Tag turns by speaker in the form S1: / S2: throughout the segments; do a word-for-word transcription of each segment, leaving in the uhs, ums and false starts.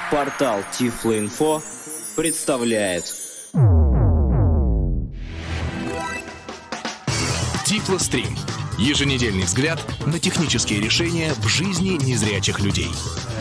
S1: Портал Тифлоинфо представляет
S2: Тифлострим. Еженедельный взгляд на технические решения в жизни незрячих людей.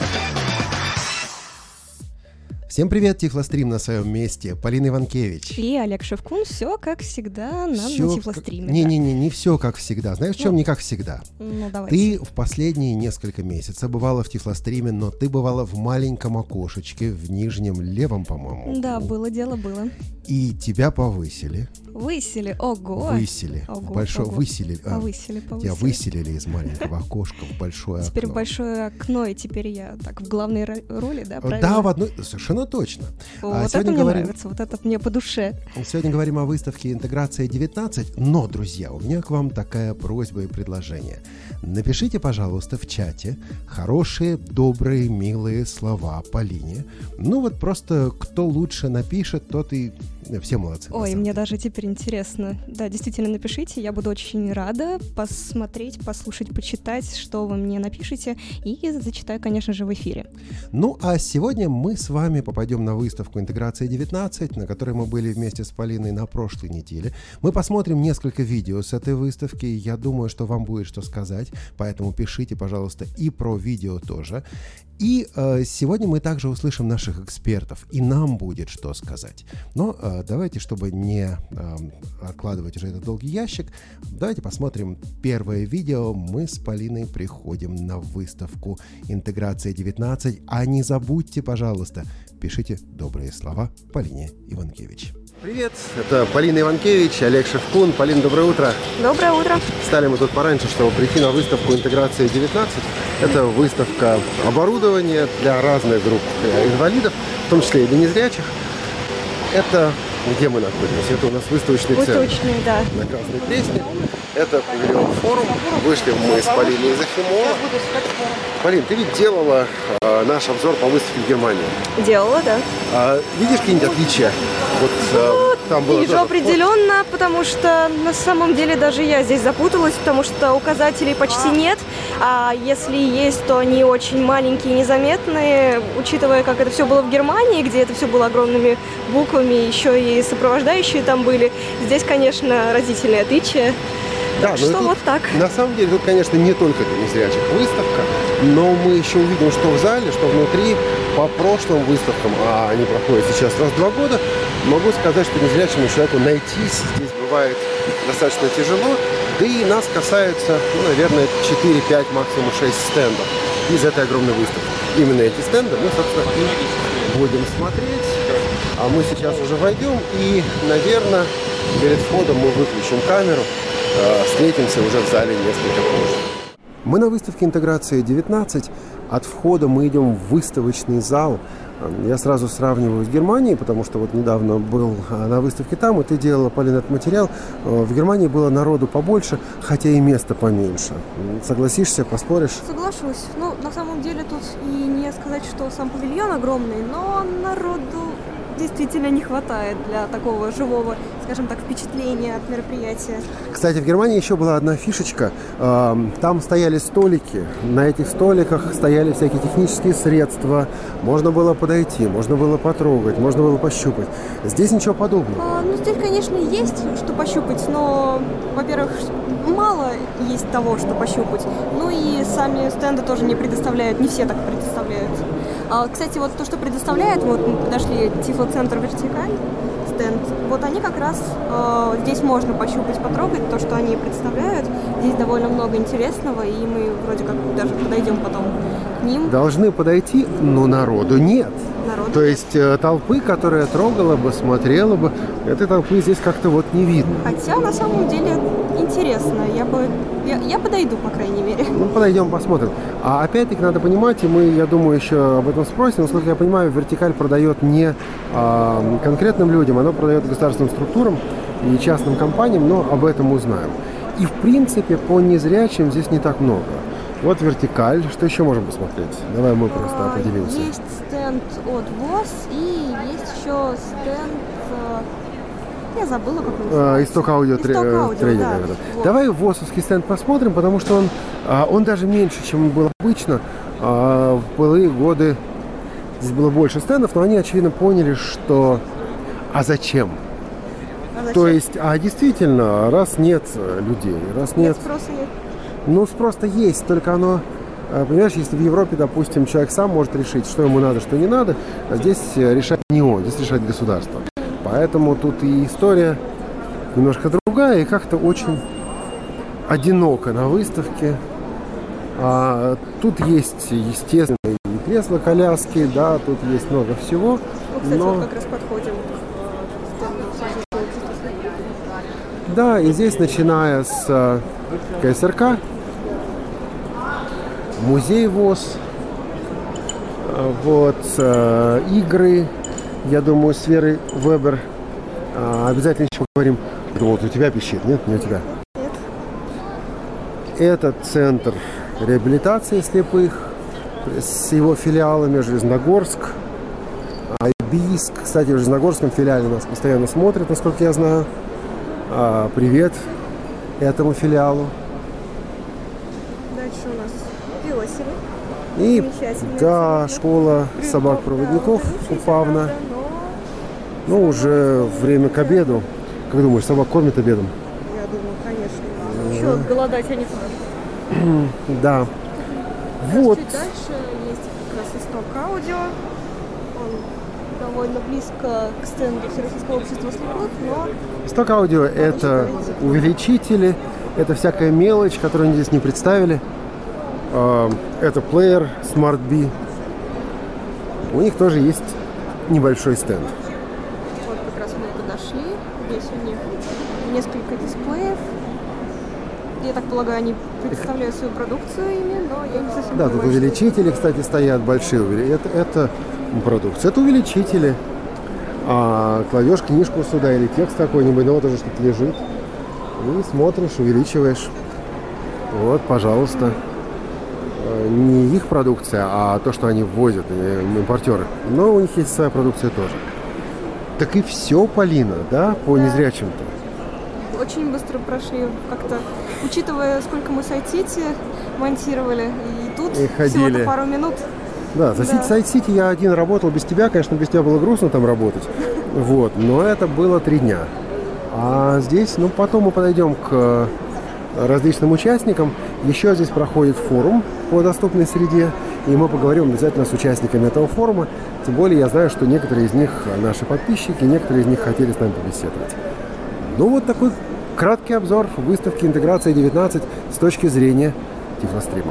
S3: Всем привет, Тифлострим на своем месте. Полина Иванкевич.
S4: И Олег Шевкун. Все как всегда нам
S3: всё
S4: на Тифлостриме.
S3: Не-не-не, да. не все как всегда. Знаешь, в чем ну, не как всегда?
S4: Ну, давайте.
S3: Ты в последние несколько месяцев бывала в Тифлостриме, но ты бывала в маленьком окошечке в нижнем левом, по-моему.
S4: Да, было дело, было.
S3: И тебя повысили.
S4: Высели, ого.
S3: Высели.
S4: Ого,
S3: большое
S4: ого.
S3: Высели.
S4: Повысили, повысили.
S3: Тебя выселили из маленького окошка в большое окно.
S4: Теперь в большое окно, и теперь я так в главной роли, да, правильно?
S3: Да, в одной... Совершенно точно.
S4: О,
S3: а
S4: вот это мне
S3: говорим...
S4: нравится, вот это мне по душе.
S3: Сегодня говорим о выставке «Интеграция девятнадцать», но, друзья, у меня к вам такая просьба и предложение. Напишите, пожалуйста, в чате хорошие, добрые, милые слова Полине. Ну вот просто кто лучше напишет, тот и... Все молодцы.
S4: Ой, мне даже теперь интересно. Да, действительно, напишите, я буду очень рада посмотреть, послушать, почитать, что вы мне напишите, и зачитаю, конечно же, в эфире.
S3: Ну, а сегодня мы с вами попадем на выставку «Интеграция девятнадцать», на которой мы были вместе с Полиной на прошлой неделе. Мы посмотрим несколько видео с этой выставки, я думаю, что вам будет что сказать, поэтому пишите, пожалуйста, и про видео тоже. И э, сегодня мы также услышим наших экспертов, и нам будет что сказать. Но э, давайте, чтобы не э, откладывать уже этот долгий ящик, давайте посмотрим первое видео. Мы с Полиной приходим на выставку «Интеграция девятнадцать». А не забудьте, пожалуйста, пишите добрые слова Полине Иванкевич. Привет, это Полина Иванкевич, Олег Шевкун. Полин, доброе утро.
S4: Доброе утро.
S3: Встали мы тут пораньше, чтобы прийти на выставку «Интеграция девятнадцать». Это выставка оборудования для разных групп инвалидов, в том числе и для незрячих. Это где мы находимся? Это у нас выставочный центр.
S4: Выставочный, да.
S3: На Красной Пресне. Это павильон форум. Вышли мы с Полиной из Ефимова. Полин, ты ведь делала э, наш обзор по выставке в Германии.
S4: Делала, да.
S3: А, видишь какие-нибудь отличия? Вот,
S4: ну,
S3: э, там было
S4: вижу
S3: тоже...
S4: определенно, потому что на самом деле даже я здесь запуталась, потому что указателей почти нет, а если есть, то они очень маленькие и незаметные, учитывая, как это все было в Германии, где это все было огромными буквами, еще и сопровождающие там были. Здесь, конечно, разительные отличия.
S3: Да,
S4: так что
S3: тут,
S4: вот так.
S3: На самом деле, тут, конечно, не только для незрячих выставка, но мы еще увидим, что в зале, что внутри. По прошлым выставкам, а они проходят сейчас раз в два года, могу сказать, что незрячему человеку найтись здесь бывает достаточно тяжело. Да и нас касается, ну, наверное, четыре-пять, максимум шесть стендов из этой огромной выставки. Именно эти стенды мы, собственно, и будем смотреть. А мы сейчас уже войдем и, наверное, перед входом мы выключим камеру. Встретимся уже в зале несколько позже. Мы на выставке «Интеграция девятнадцать». От входа мы идем в выставочный зал. Я сразу сравниваю с Германией, потому что вот недавно был на выставке там, и ты делала, Полина, этот материал. В Германии было народу побольше, хотя и места поменьше. Согласишься, поспоришь?
S4: Соглашусь. Ну, на самом деле тут и не сказать, что сам павильон огромный, но народу действительно не хватает для такого живого, скажем так, впечатления от мероприятия.
S3: Кстати, в Германии еще была одна фишечка. Там стояли столики. На этих столиках стояли всякие технические средства. Можно было подойти, можно было потрогать, можно было пощупать. Здесь ничего подобного.
S4: А, ну, здесь, конечно, есть что пощупать, но, во-первых, мало есть того, что пощупать. Ну и сами стенды тоже не предоставляют, не все так предоставляют. А, кстати, вот то, что предоставляет, вот мы подошли Тифлоцентр Вертикаль, стенд, вот они как раз, э, здесь можно пощупать, потрогать то, что они представляют. Здесь довольно много интересного, и мы вроде как даже подойдем потом к ним.
S3: Должны подойти, но народу нет.
S4: Народу
S3: то
S4: нет.
S3: есть э, толпы, которая трогала бы, смотрела бы, этой толпы здесь как-то вот не видно.
S4: Хотя на самом деле интересно, я бы, я, я подойду, по крайней мере.
S3: Ну, подойдем, посмотрим. А опять-таки надо понимать, и мы, я думаю, еще об этом спросим, насколько я понимаю, Вертикаль продает не а, конкретным людям, она продает государственным структурам и частным компаниям, но об этом узнаем. И в принципе по незрячим здесь не так много. Вот Вертикаль. Что еще можем посмотреть? Давай мы просто
S4: а,
S3: определимся.
S4: Есть стенд от ВОС и есть еще стенд... Я забыла, как он называется.
S3: Исток аудио,
S4: Исток аудио,
S3: тренинга.
S4: да. Вот.
S3: Давай ВОСовский стенд посмотрим, потому что он, он даже меньше, чем он был обычно. В былые годы здесь было больше стендов, но они, очевидно, поняли, что а зачем?
S4: А зачем?
S3: То есть, а действительно, раз нет людей, раз нет...
S4: Нет спроса нет.
S3: Ну, спрос-то есть, только оно... Понимаешь, если в Европе, допустим, человек сам может решить, что ему надо, что не надо, а здесь решать не он, здесь решает государство. Поэтому тут и история немножко другая, и как-то очень одиноко на выставке. А тут есть, естественно, и кресла, коляски, да, тут есть много всего.
S4: Ну, кстати,
S3: но...
S4: вот как раз подходим к стенду Всероссийского общества слепых.
S3: Да, и здесь, начиная с КСРК, музей ВОС, вот, игры, я думаю, с Верой Вебер. Обязательно еще поговорим. Вот у тебя пищит, нет? Не у тебя?
S4: Нет.
S3: Это центр реабилитации слепых с его филиалами Железногорск, Бийск. Кстати, в Железногорском филиале нас постоянно смотрят, насколько я знаю. Привет этому филиалу.
S4: Дальше у нас Пиосина.
S3: И,
S4: Замечательная
S3: да,
S4: абсолютно.
S3: школа
S4: Притом,
S3: собак-проводников
S4: да, удалившаяся,
S3: Купавна.
S4: правда,
S3: Ну, уже время к обеду. Как думаешь, собак кормят обедом?
S4: но, я думаю, конечно. Еще голодать они тоже.
S3: Да.
S4: Как раз
S3: Вот.
S4: чуть дальше есть как раз исток аудио. Он довольно близко к стенду Всероссийского общества слепых, но
S3: Исток аудио — это увеличители, это всякая мелочь, которую они здесь не представили. А, Это плеер Smart B. У них тоже есть небольшой стенд.
S4: вот как раз мы подошли. Здесь у них несколько дисплеев. Я так полагаю, они представляют свою продукцию ими, но я не совсем
S3: Да, тут
S4: понимаю, что
S3: увеличители, кстати, стоят большие. увели- Это, это продукция. Это увеличители. А кладешь книжку сюда или текст какой-нибудь, ну вот уже что-то лежит. И смотришь, увеличиваешь. Вот, пожалуйста. Э, Не их продукция, а то, что они ввозят, э, импортеры. Но у них есть своя продукция тоже. Так и все, Полина, да, по
S4: Да.
S3: незрячим-то?
S4: очень быстро прошли, как-то, учитывая, сколько мы Сайт-Сити монтировали, и тут
S3: И ходили.
S4: всего-то пару минут.
S3: Да, за
S4: Да.
S3: Сайт-Сити я один работал без тебя. Конечно, без тебя было грустно там работать. Вот, но это было три дня. А здесь, ну, потом мы подойдем к различным участникам. Еще здесь проходит форум по доступной среде. И мы поговорим обязательно с участниками этого форума. Тем более я знаю, что некоторые из них наши подписчики, некоторые из них хотели с нами побеседовать. Ну, вот такой краткий обзор выставки «Интеграция девятнадцать» с точки зрения Тифлострима.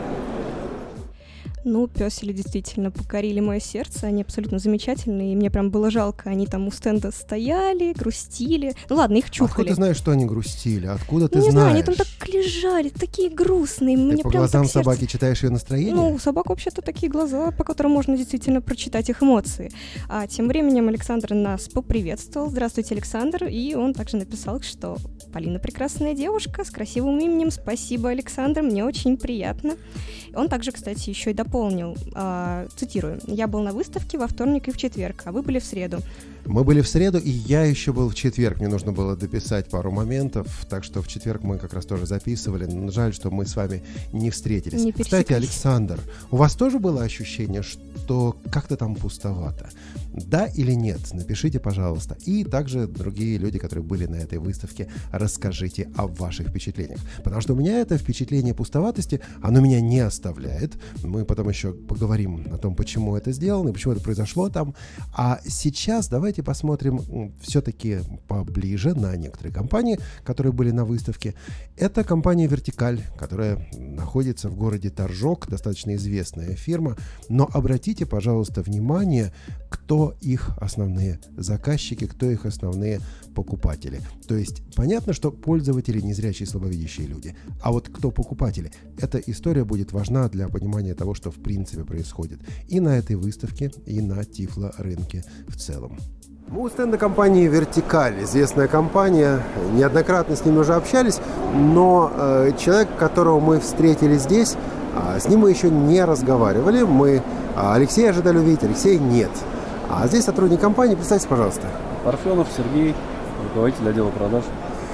S4: Ну, пёсели действительно покорили мое сердце, они абсолютно замечательные, и мне прям было жалко, они там у стенда стояли, грустили. Ну ладно, их чухали.
S3: Откуда ты знаешь, что они грустили? Откуда ты
S4: Ну, не
S3: знаешь?
S4: знаю, они там так лежали, такие грустные,
S3: Ты
S4: мне
S3: по
S4: прям
S3: глазам
S4: так сердце-
S3: собаки читаешь ее настроение?
S4: Ну, у собак вообще-то такие глаза, по которым можно действительно прочитать их эмоции. А тем временем Александр нас поприветствовал. Здравствуйте, Александр. И он также написал, что Полина прекрасная девушка с красивым именем. Спасибо, Александр, мне очень приятно. Он также, кстати, еще и дополнил, а, цитирую, «Я был на выставке во вторник и в четверг, а вы были в среду».
S3: Мы были в среду, и я еще был в четверг. Мне нужно было дописать пару моментов, так что в четверг мы как раз тоже записывали. Но жаль, что мы с вами не встретились.
S4: Не
S3: Кстати,
S4: пересеклись.
S3: Александр, у вас тоже было ощущение, что как-то там пустовато? Да или нет? Напишите, пожалуйста. И также другие люди, которые были на этой выставке, расскажите о ваших впечатлениях. Потому что у меня это впечатление пустоватости, оно меня не оставляет. Мы потом еще поговорим о том, почему это сделано и почему это произошло там. А сейчас давайте посмотрим м, все-таки поближе на некоторые компании, которые были на выставке. Это компания «Вертикаль», которая находится в городе Торжок, достаточно известная фирма. Но обратите, пожалуйста, внимание, кто их основные заказчики, кто их основные покупатели. То есть понятно, что пользователи незрячие и слабовидящие люди. А вот кто покупатели? Эта история будет важна для понимания того, что в принципе происходит и на этой выставке, и на Тифло-рынке в целом. Мы у стенда компании «Вертикаль», известная компания, неоднократно с ними уже общались, но э, человек, которого мы встретили здесь, э, с ним мы еще не разговаривали. Мы э, Алексея ожидали увидеть, Алексея нет. А здесь сотрудник компании, представьте, пожалуйста.
S5: Парфенов Сергей, руководитель отдела продаж.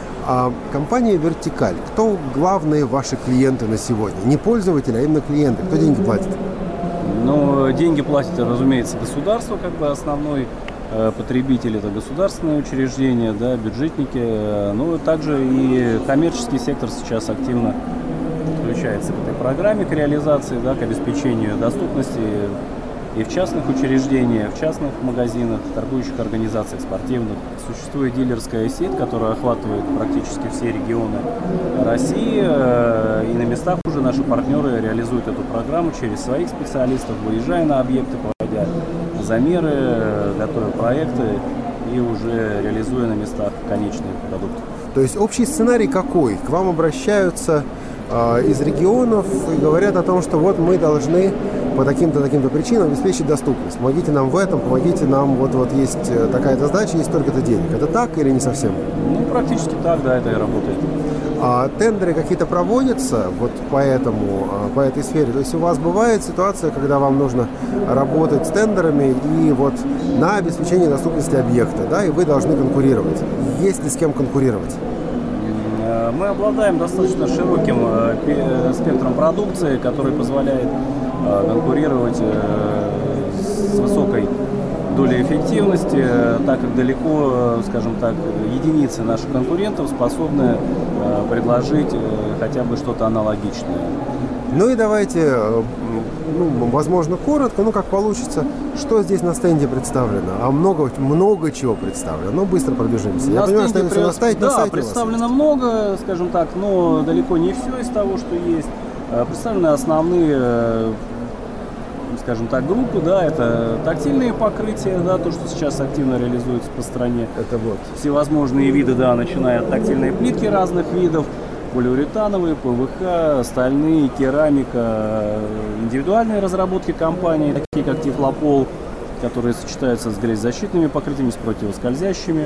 S3: А компания «Вертикаль», кто главные ваши клиенты на сегодня? Не пользователи, а именно клиенты. Кто деньги платит?
S5: Ну, деньги платит, разумеется, государство, как бы основной э, потребитель, это государственные учреждения, да, бюджетники. Э, ну, также и коммерческий сектор сейчас активно включается к этой программе, к реализации, да, к обеспечению доступности и в частных учреждениях, в частных магазинах, торгующих организациях спортивных. Существует дилерская сеть, которая охватывает практически все регионы России. И на местах уже наши партнеры реализуют эту программу через своих специалистов, выезжая на объекты, проводя замеры, готовя проекты и уже реализуя на местах конечный продукт.
S3: То есть общий сценарий какой? К вам обращаются э, из регионов и говорят о том, что вот мы должны по таким-то, таким-то причинам обеспечить доступность. Помогите нам в этом, помогите нам, вот, вот есть такая-то задача, есть столько-то денег. Это так или не совсем?
S5: Ну, практически так, да, это и работает.
S3: А тендеры какие-то проводятся вот по этому, по этой сфере? То есть у вас бывает ситуация, когда вам нужно работать с тендерами и вот на обеспечение доступности объекта, да, и вы должны конкурировать. Есть ли с кем конкурировать?
S5: Мы обладаем достаточно широким спектром продукции, который позволяет конкурировать с высокой долей эффективности, так как далеко, скажем так, единицы наших конкурентов способны предложить хотя бы что-то аналогичное.
S3: Ну и давайте, ну, возможно, коротко, ну как получится, что здесь на стенде представлено. А много, много чего представлено. Ну, быстро пробежимся.
S5: На
S3: Я понимаю, что
S5: пред...
S3: на сайте,
S5: да,
S3: на сайте
S5: представлено много, скажем так, но далеко не все из того, что есть. Представлены основные, скажем так, группы, да, это тактильные покрытия, да, то, что сейчас активно реализуется по стране.
S3: Это вот
S5: Всевозможные виды, да, начиная от тактильной плитки разных видов, полиуретановые, ПВХ, стальные, керамика, индивидуальные разработки компании, такие как Тефлопол, которые сочетаются с грязезащитными покрытиями, с противоскользящими.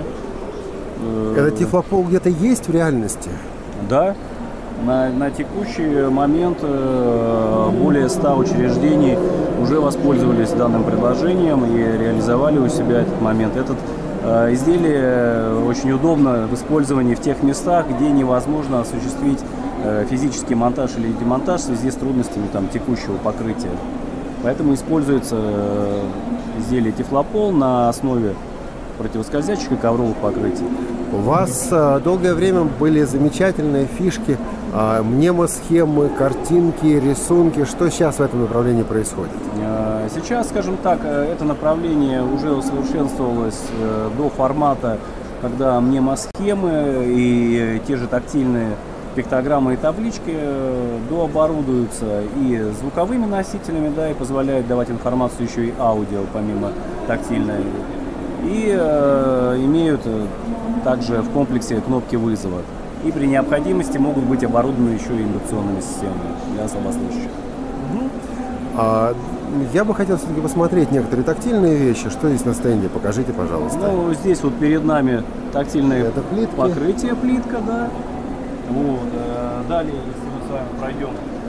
S3: Этот Тефлопол где-то есть в реальности?
S5: Да. На, на текущий момент э, более ста учреждений уже воспользовались данным предложением и реализовали у себя этот момент. Этот э, изделие очень удобно в использовании в тех местах, где невозможно осуществить э, физический монтаж или демонтаж в связи с трудностями там, текущего покрытия. Поэтому используется э, изделие Тефлопол на основе противоскользящих и ковровых покрытий.
S3: У вас э, долгое время были замечательные фишки, э, мнемосхемы, картинки, рисунки. Что сейчас в этом направлении происходит?
S5: Сейчас, скажем так, это направление уже усовершенствовалось э, до формата, когда мнемосхемы и те же тактильные пиктограммы и таблички э, дооборудуются и звуковыми носителями, да, и позволяют давать информацию еще и аудио, помимо тактильной. И э, имеют также в комплексе кнопки вызова. И при необходимости могут быть оборудованы еще и индукционными системами для слабослышащих.
S3: Угу. А, я бы хотел все-таки посмотреть некоторые тактильные вещи. Что здесь на стенде? Покажите, пожалуйста.
S5: Ну, здесь вот перед нами тактильное
S3: Это плитки.
S5: покрытие, плитка, да. Вот. Далее, если мы с вами пройдем,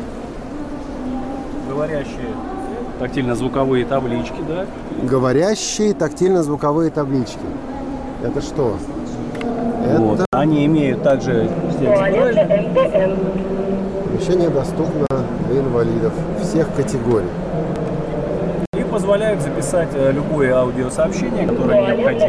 S5: говорящие тактильно-звуковые таблички, да.
S3: Говорящие тактильно-звуковые таблички. Это что?
S5: Вот.
S3: Это...
S5: Они имеют также текст.
S3: Помещение доступно для инвалидов всех категорий.
S5: И позволяют записать любое аудиосообщение, которое необходимо.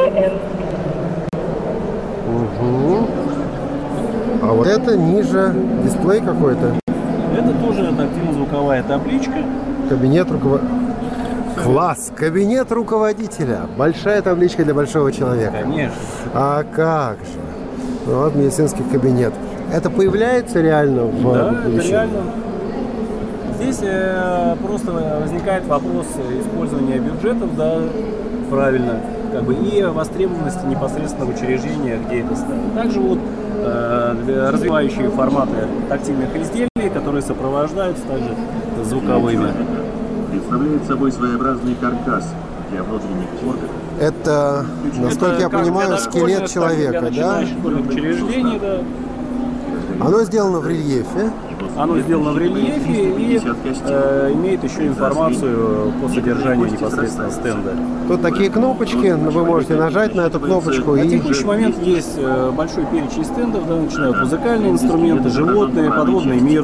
S3: Угу. А вот это ниже дисплей какой-то.
S5: Это тоже тактильно-звуковая табличка.
S3: Кабинет руководителя. Класс! Кабинет руководителя. Большая табличка для большого человека.
S5: Конечно.
S3: А как же? Вот медицинский кабинет. Это появляется реально в
S5: Да,
S3: помещении?
S5: это реально. Здесь э, просто возникает вопрос использования бюджетов, да, правильно, как бы, и востребованности непосредственно в учреждениях, где это ставят. Также вот э, развивающие форматы тактильных изделий, которые сопровождаются также звуковыми.
S6: Представляет собой своеобразный каркас для внутренних органов.
S3: Это, насколько
S5: Это
S3: я понимаю, скелет человека, да?
S5: Учреждений, да?
S3: Оно сделано в рельефе.
S5: Оно сделано в рельефе и э, имеет еще информацию по содержанию непосредственно стенда.
S3: Тут такие кнопочки, вы можете нажать на эту кнопочку.
S5: На
S3: И...
S5: текущий момент есть э, большой перечень стендов, да, начиная от музыкальные инструменты, животные, подводный мир,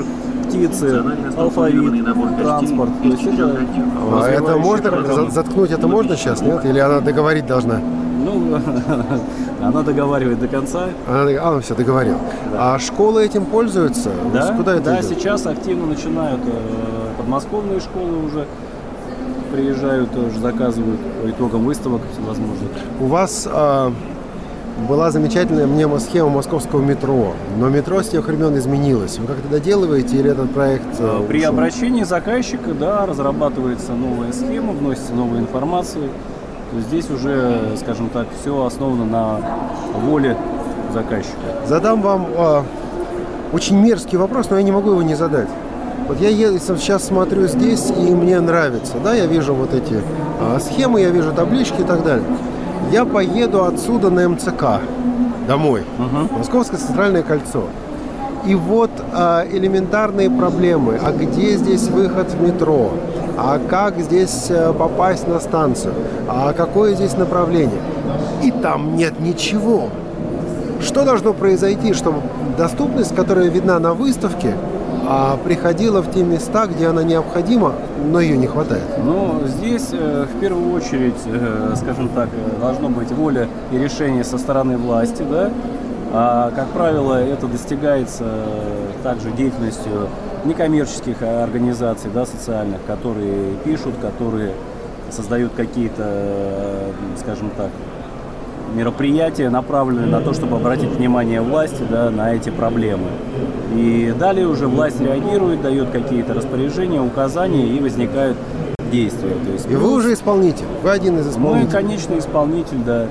S5: птицы, алфавит, транспорт. То есть это,
S3: а это можно как-то заткнуть, это можно сейчас, нет? Или она договорить должна?
S5: Ну, она договаривает до конца.
S3: Она, а, все, договорил. Да. А школы этим пользуются?
S5: Да,
S3: куда это
S5: да
S3: идет?
S5: Сейчас активно начинают э, подмосковные школы уже приезжают, тоже заказывают по итогам выставок всевозможных.
S3: У вас а, была замечательная мнемосхема московского метро, но метро с тех времен изменилось. Вы как-то доделываете или этот проект а,
S5: При
S3: ушел?
S5: обращении заказчика, да, разрабатывается новая схема, вносится новая информация. То есть здесь уже, скажем так, все основано на воле заказчика.
S3: Задам вам а, очень мерзкий вопрос, но я не могу его не задать. Вот я сейчас смотрю здесь, и мне нравится, да, я вижу вот эти а, схемы, я вижу таблички и так далее. Я поеду отсюда на эм цэ ка домой, uh-huh. Московское центральное кольцо. И вот а, элементарные проблемы. А где здесь выход в метро? А как здесь попасть на станцию? А какое здесь направление? И там нет ничего. Что должно произойти, чтобы доступность, которая видна на выставке, приходила в те места, где она необходима, но ее не хватает?
S5: Ну, здесь э, в первую очередь, э, скажем так, должно быть воля и решение со стороны власти, да. А, как правило, это достигается также деятельностью некоммерческих организаций, да, социальных, которые пишут, которые создают какие-то, скажем так, мероприятия, направленные на то, чтобы обратить внимание власти, да, на эти проблемы. И далее уже власть реагирует, дает какие-то распоряжения, указания, и возникают действия. То есть,
S3: и вы уже исполнитель, вы один из исполнителей.
S5: Мы, конечно, исполнитель, да.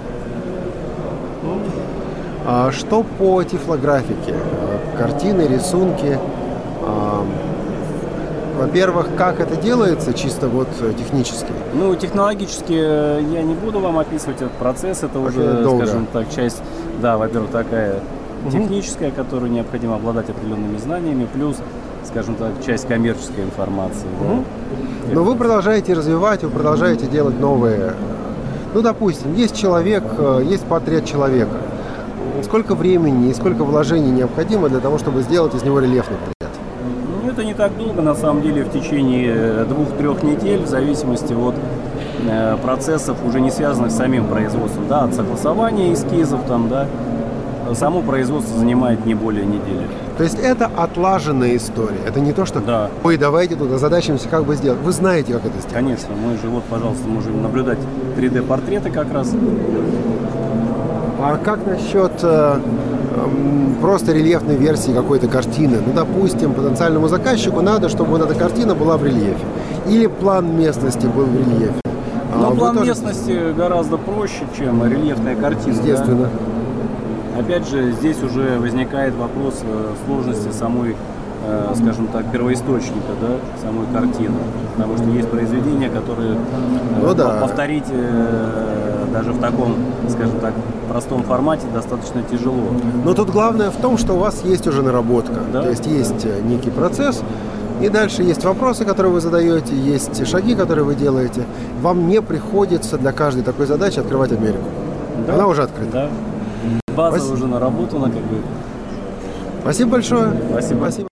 S3: А что по тифлографике? Картины, рисунки? Во-первых, как это делается, чисто вот технически?
S5: Ну, технологически я не буду вам описывать этот процесс. Это уже,
S3: долго.
S5: Скажем так, часть, да, во-первых, такая угу. техническая, которую необходимо обладать определенными знаниями, плюс, скажем так, часть коммерческой информации.
S3: Угу.
S5: Да.
S3: Но вы продолжаете развивать, вы продолжаете делать новые. Ну, допустим, есть человек, есть портрет человека. Сколько времени и сколько вложений необходимо для того, чтобы сделать из него рельефный портрет?
S5: Это не так долго, на самом деле, в течение двух-трех недель, в зависимости от э, процессов, уже не связанных с самим производством, да, от согласования эскизов, там, да, само производство занимает не более недели.
S3: То есть это отлаженная история, это не то, что
S5: да.
S3: Ой, давайте тут озадачимся, как бы сделать. Вы знаете, как это сделать?
S5: Конечно, мы же, вот, пожалуйста, можем наблюдать три дэ-портреты как раз.
S3: А как насчет э, э, просто рельефной версии какой-то картины? Ну, допустим, потенциальному заказчику надо, чтобы вот эта картина была в рельефе. Или план местности был в рельефе.
S5: Но
S3: а
S5: план
S3: тоже...
S5: местности гораздо проще, чем рельефная картина.
S3: Естественно.
S5: Да? Опять же, здесь уже возникает вопрос сложности самой, э, скажем так, первоисточника, да, самой картины. Потому что есть произведения, которые э,
S3: ну, да.
S5: повторить э, даже в таком, скажем так, простом формате достаточно тяжело.
S3: Но тут главное в том, что у вас есть уже наработка.
S5: Да?
S3: То есть есть некий процесс, и дальше есть вопросы, которые вы задаете, есть шаги, которые вы делаете. Вам не приходится для каждой такой задачи открывать Америку. Да? Она уже открыта.
S5: Да. База
S3: Спасибо.
S5: уже наработана, как бы.
S3: Спасибо большое.
S5: Спасибо.
S3: Спасибо.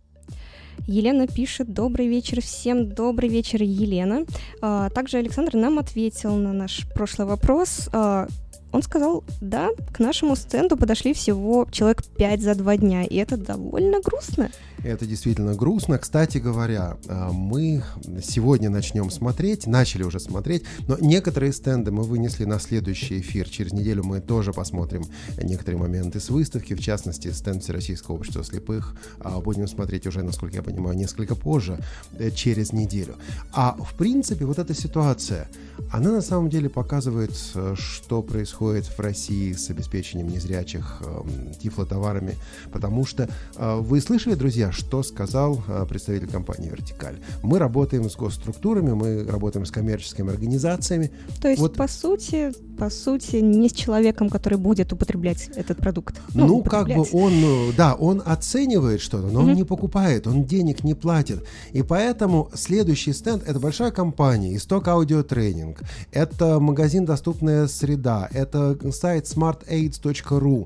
S4: Елена пишет: добрый вечер всем, добрый вечер, Елена. А, также Александр нам ответил на наш прошлый вопрос. А, он сказал: да, к нашему стенду подошли всего человек пять за два дня, и это довольно грустно.
S3: Это действительно грустно. Кстати говоря, мы сегодня начнем смотреть, начали уже смотреть, но некоторые стенды мы вынесли на следующий эфир. Через неделю мы тоже посмотрим некоторые моменты с выставки, в частности, стенд Всероссийского общества слепых. Будем смотреть уже, насколько я понимаю, несколько позже, через неделю. А в принципе, вот эта ситуация, она на самом деле показывает, что происходит в России с обеспечением незрячих тифлотоварами, потому что вы слышали, друзья, что сказал а, представитель компании «Вертикаль». Мы работаем с госструктурами, мы работаем с коммерческими организациями.
S4: То есть,
S3: вот...
S4: по сути, по сути, не с человеком, который будет употреблять этот продукт.
S3: Ну, ну как бы он, да, он оценивает что-то, но mm-hmm. он не покупает, он денег не платит. И поэтому следующий стенд – это большая компания, Исток Аудио Тренинг, это магазин «Доступная среда», это сайт смарт эйдс точка ру.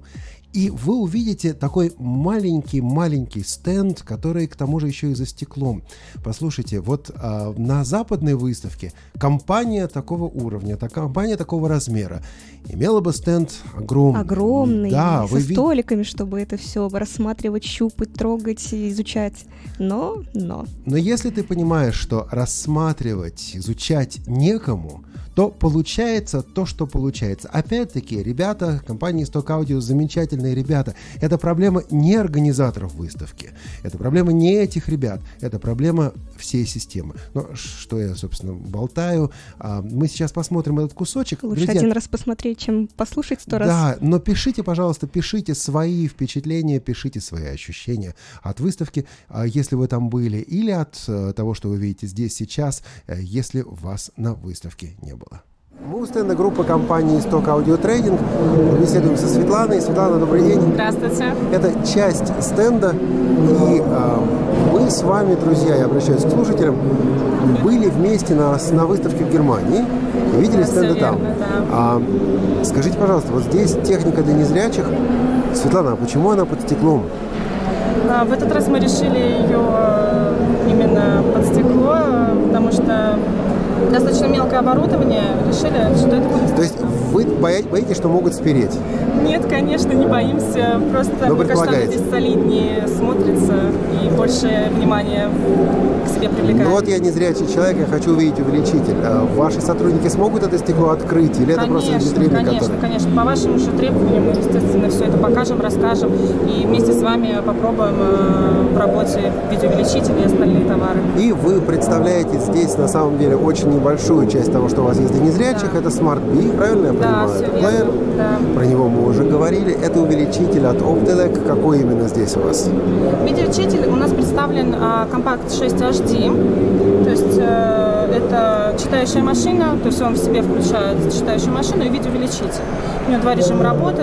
S7: И вы увидите такой маленький-маленький стенд, который к тому же еще и за стеклом. Послушайте, вот а, на западной выставке компания такого уровня, та, компания такого размера имела бы стенд огромный.
S4: Огромный,
S7: да,
S4: со
S7: вы
S4: столиками, ви... чтобы это все рассматривать, щупать, трогать, изучать. Но, но.
S7: Но если ты понимаешь, что рассматривать, изучать некому, то получается то, что получается. Опять-таки, ребята компании Stock Audio замечательные ребята. Это проблема не организаторов выставки. Это проблема не этих ребят. Это проблема всей системы. Но что я, собственно, болтаю. Мы сейчас посмотрим этот кусочек.
S4: Лучше
S7: Друзья,
S4: один раз посмотреть, чем послушать сто раз.
S7: Да, но пишите, пожалуйста, пишите свои впечатления, пишите свои ощущения от выставки, если вы там были, или от того, что вы видите здесь сейчас, если вас на выставке не было. Мы у стенда группы компании Stock Audio Trading. Беседуем со Светланой. Светлана, добрый день.
S8: Здравствуйте.
S7: Это часть стенда. И э, мы с вами, друзья, я обращаюсь к слушателям, были вместе на, на выставке в Германии. Видели да, стенды там. Верно, да. а, скажите, пожалуйста, вот здесь техника для незрячих. Светлана, а почему она под стеклом?
S8: А, в этот раз мы решили ее именно под стекло, потому что достаточно мелкое оборудование, решили, что это будет...
S7: То есть вы боитесь, что могут спереть?
S8: Нет, конечно, не боимся. Просто, мне кажется, она здесь солиднее смотрится и больше внимания к себе привлекает.
S7: Ну вот я незрячий человек, я хочу увидеть увеличитель. Ваши сотрудники смогут это стекло открыть? Или
S8: конечно,
S7: это просто витрины,
S8: конечно,
S7: которые...
S8: конечно. По вашим же требованиям мы, естественно, все это покажем, расскажем. И вместе с вами попробуем в работе видеоувеличитель и остальные товары.
S7: И вы представляете здесь, на самом деле, очень небольшую часть того, что у вас есть для незрячих. Да. Это Smart B, правильно я понимаю?
S8: Да,
S7: это
S8: плеер. Да.
S7: Про него мы уже говорили. Это увеличитель от Optelec. Какой именно здесь у вас?
S8: Видеоувеличитель у нас представлен а, Compact шесть эйч ди. То есть э, это читающая машина, то есть он в себе включает читающую машину и видеоувеличитель. У него два режима работы,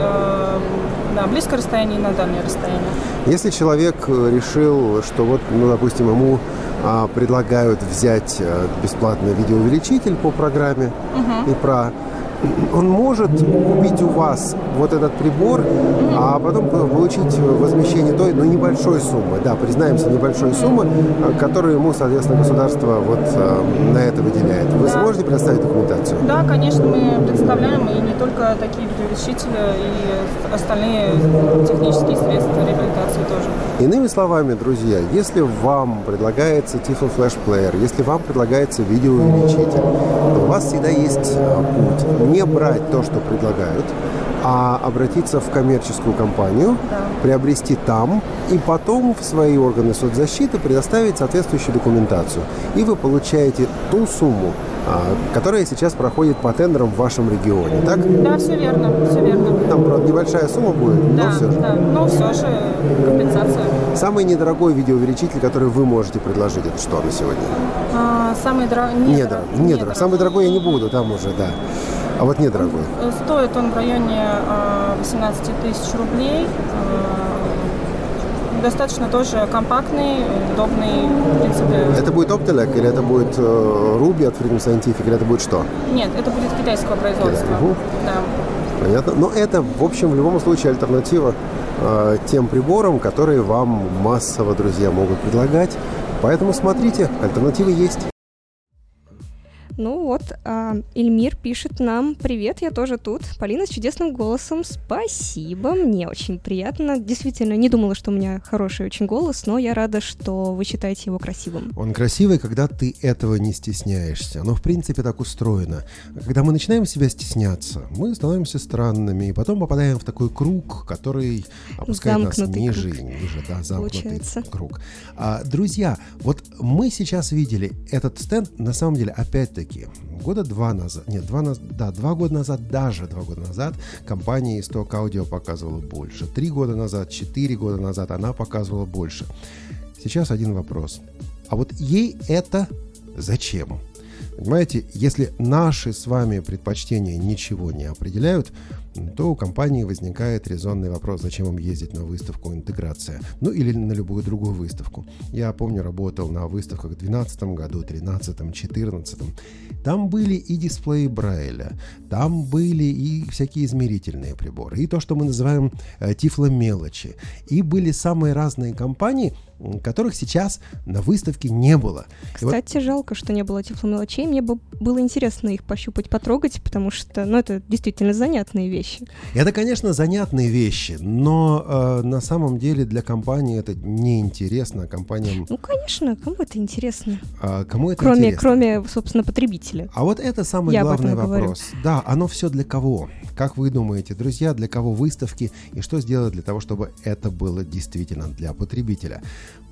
S8: э, на близкое расстояние и на дальнее расстояние.
S7: Если человек решил, что вот, ну, допустим, ему а, предлагают взять а, бесплатный видеоувеличитель по программе uh-huh. и про он может купить у вас вот этот прибор, mm-hmm. а потом получить возмещение той, ну, небольшой суммы, да, признаемся, небольшой суммы, которую ему, соответственно, государство вот э, на это выделяет. Вы да. сможете предоставить документацию?
S8: Да, конечно, мы представляем, и не только такие видеоувеличители, и остальные технические средства реабилитации тоже.
S7: Иными словами, друзья, если вам предлагается Tiflo Flash Player, если вам предлагается видеоувеличитель, то у вас всегда есть путь не брать то, что предлагают, а обратиться в коммерческую компанию, да. приобрести там и потом в свои органы соцзащиты предоставить соответствующую документацию. И вы получаете ту сумму, которая сейчас проходит по тендерам в вашем регионе, так?
S8: Да, все верно, все верно.
S7: Там, правда, небольшая сумма будет,
S8: да,
S7: но все же.
S8: Да, но все же компенсация.
S7: Самый недорогой видеоувеличитель, который вы можете предложить, это что на сегодня?
S8: А, самый дорогой...
S7: Недорогой. Недорогой. Самый дорогой я не буду, там уже, да. А вот недорогой?
S8: Стоит он в районе восемнадцать тысяч рублей. Достаточно тоже компактный, удобный, в принципе.
S7: Это будет Optelec или это будет Ruby от Freedom Scientific, или это будет что?
S8: Нет, это будет китайского производства.
S7: Угу.
S8: Да.
S7: Понятно. Но это, в общем, в любом случае альтернатива э, тем приборам, которые вам массово, друзья, могут предлагать. Поэтому смотрите, альтернативы есть.
S4: Ну вот, а, Эльмир пишет нам: «Привет, я тоже тут. Полина с чудесным голосом. Спасибо, мне очень приятно. Действительно, не думала, что у меня хороший очень голос, но я рада, что вы считаете его красивым».
S7: Он красивый, когда ты этого не стесняешься. Оно, в принципе, так устроено. Когда мы начинаем себя стесняться, мы становимся странными, и потом попадаем в такой круг, который опускает нас ниже и ниже. Да, замкнутый Получается. круг. А, друзья, вот мы сейчас видели этот стенд, на самом деле, опять-таки, года два назад, нет, два, да, два года назад, даже два года назад компания Stock Audio показывала больше. Три года назад, четыре года назад она показывала больше. Сейчас один вопрос. А вот ей это зачем? Понимаете, если наши с вами предпочтения ничего не определяют, то у компании возникает резонный вопрос, зачем им ездить на выставку «Интеграция», ну или на любую другую выставку. Я помню, работал на выставках в две тысячи двенадцатом году, две тысячи тринадцатом, две тысячи четырнадцатом. Там были и дисплеи Брайля, там были и всякие измерительные приборы, и то, что мы называем э, тифломелочи. И были самые разные компании, которых сейчас на выставке не было.
S4: Кстати, вот... жалко, что не было тифломелочей. Мне бы было интересно их пощупать, потрогать, потому что, ну, это действительно занятные вещи.
S7: Это, конечно, занятные вещи, но э, на самом деле для компании это неинтересно. Компаниям...
S4: Ну, конечно, кому это интересно?
S7: А, кому это
S4: кроме,
S7: интересно?
S4: Кроме, собственно, потребителя.
S7: А вот это самый
S4: Я
S7: главный вопрос.
S4: Говорю.
S7: Да, оно все для кого? Как вы думаете, друзья, для кого выставки и что сделать для того, чтобы это было действительно для потребителя?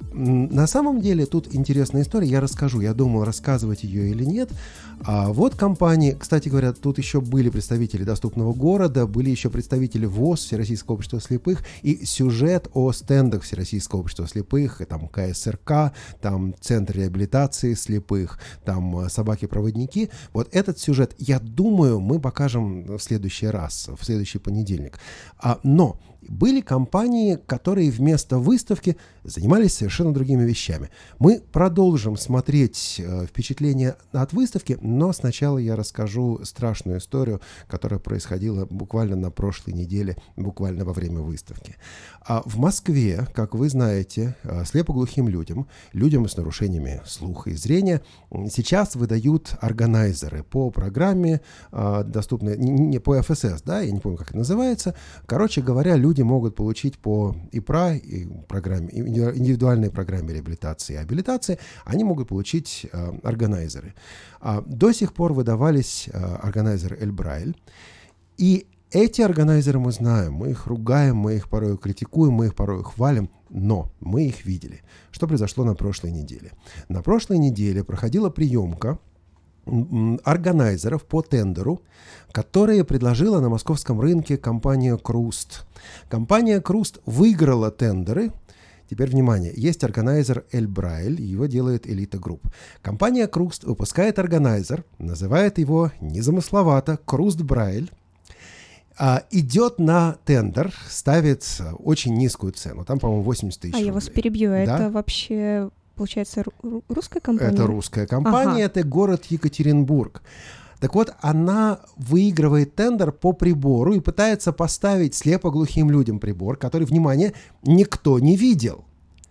S7: На самом деле тут интересная история, я расскажу, я думал, рассказывать ее или нет. А вот компании, кстати говоря, тут еще были представители Доступного города, были еще представители ВОС, Всероссийского общества слепых, и сюжет о стендах Всероссийского общества слепых, и там ка эс эр ка, там Центр реабилитации слепых, там собаки-проводники. Вот этот сюжет, я думаю, мы покажем в следующий раз, в следующий понедельник. А, но были компании, которые вместо выставки занимались совершенно другими вещами. Мы продолжим смотреть э, впечатления от выставки, но сначала я расскажу страшную историю, которая происходила буквально на прошлой неделе, буквально во время выставки. А в Москве, как вы знаете, слепоглухим людям, людям с нарушениями слуха и зрения, сейчас выдают органайзеры по программе, э, доступной, не, не по эф эс эс, да, я не помню, как это называется. Короче говоря, люди могут получить по ИПРА, и программе, индивидуальной программе реабилитации и абилитации, они могут получить э, органайзеры. А, до сих пор выдавались э, органайзеры Эль-Брайль, и эти органайзеры мы знаем, мы их ругаем, мы их порой критикуем, мы их порой хвалим, но мы их видели. Что произошло на прошлой неделе? На прошлой неделе проходила приемка органайзеров по тендеру, которые предложила на московском рынке компания Круст. Компания Круст выиграла тендеры. Теперь, внимание, есть органайзер Эль-Брайль, его делает Элита Групп. Компания Круст выпускает органайзер, называет его незамысловато Круст Брайль, а, идет на тендер, ставит очень низкую цену, там, по-моему, восемьдесят тысяч
S4: А
S7: рублей.
S4: Я вас перебью, а
S7: да?
S4: Это вообще... Получается, ру- русская компания?
S7: Это русская компания, ага. Это город Екатеринбург. Так вот, она выигрывает тендер по прибору и пытается поставить слепоглухим людям прибор, который, внимание, никто не видел.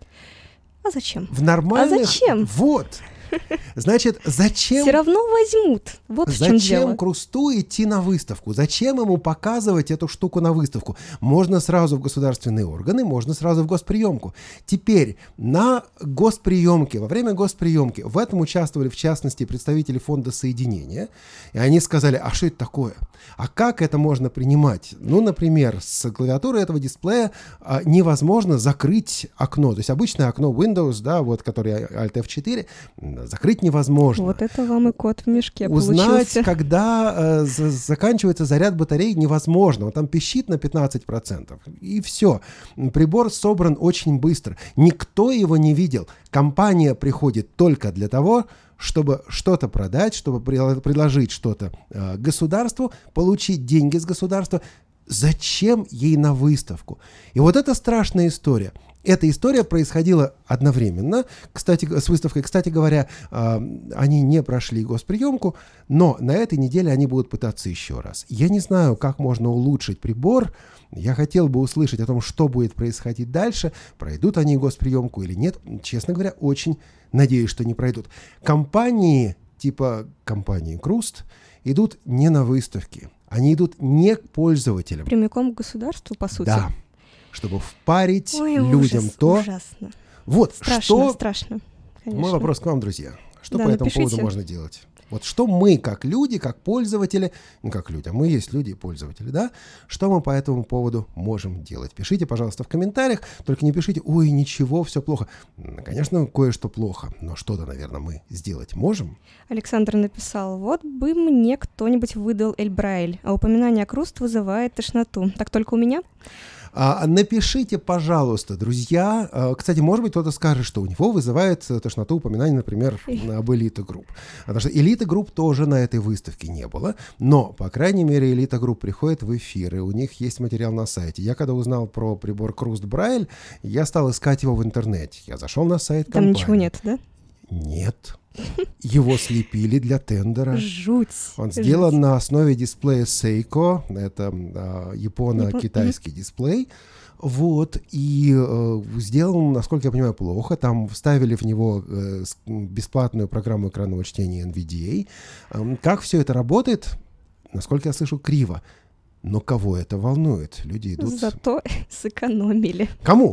S4: А зачем?
S7: В нормальных...
S4: А зачем?
S7: Вот. Значит, зачем...
S4: Все равно возьмут. Вот в чем дело.
S7: Зачем Крусту идти на выставку? Зачем ему показывать эту штуку на выставку? Можно сразу в государственные органы, можно сразу в госприемку. Теперь на госприемке, во время госприемки, в этом участвовали, в частности, представители фонда соединения. И они сказали, а что это такое? А как это можно принимать? Ну, например, с клавиатуры этого дисплея а, невозможно закрыть окно. То есть обычное окно Windows, да, вот, которое Alt эф четыре, закрыть невозможно.
S4: Вот это вам и кот в мешке
S7: Узнать,
S4: получился.
S7: когда э, за- заканчивается заряд батареи, невозможно. Он там пищит на пятнадцать процентов. И все. Прибор собран очень быстро. Никто его не видел. Компания приходит только для того, чтобы что-то продать, чтобы при- предложить что-то э, государству, получить деньги с государства. Зачем ей на выставку? И вот это страшная история. Эта история происходила одновременно, кстати, с выставкой. Кстати говоря, э, они не прошли госприемку, но на этой неделе они будут пытаться еще раз. Я не знаю, как можно улучшить прибор. Я хотел бы услышать о том, что будет происходить дальше. Пройдут они госприемку или нет. Честно говоря, очень надеюсь, что не пройдут. Компании типа компании Круст идут не на выставки. Они идут не к пользователям.
S4: Прямиком к государству, по сути.
S7: Да. Чтобы впарить
S4: Ой,
S7: людям
S4: ужас,
S7: то...
S4: ужасно.
S7: Вот,
S4: страшно,
S7: что...
S4: страшно, конечно.
S7: Мой вопрос к вам, друзья. Что
S4: да,
S7: по этому
S4: напишите.
S7: поводу можно делать? Вот что мы, как люди, как пользователи, ну, как люди, а мы есть люди и пользователи, да? Что мы по этому поводу можем делать? Пишите, пожалуйста, в комментариях, только не пишите, ой, ничего, все плохо. Конечно, кое-что плохо, но что-то, наверное, мы сделать можем.
S4: Александр написал, вот бы мне кто-нибудь выдал Эль-Брайль, а упоминание о Круст вызывает тошноту. Так только у меня?
S7: А, напишите, пожалуйста, друзья. А, кстати, может быть, кто-то скажет, что у него вызывает тошноту упоминание, например, об Elite Group. Потому что Elite Group тоже на этой выставке не было. Но, по крайней мере, Elite Group приходит в эфиры. У них есть материал на сайте. Я когда узнал про прибор Крust Braille, я стал искать его в интернете. Я зашел на сайт компании.
S4: Там ничего нет, да?
S7: Нет. Его слепили для тендера.
S4: Жуть.
S7: Он сделан
S4: жуть.
S7: на основе дисплея Seiko. Это а, японо-китайский Япон... дисплей. Вот. И э, сделан, насколько я понимаю, плохо. Там вставили в него э, бесплатную программу экранного чтения эн ви ди эй. Э, как все это работает? Насколько я слышу, криво. Но кого это волнует? Люди идут...
S4: Зато сэкономили.
S7: Кому?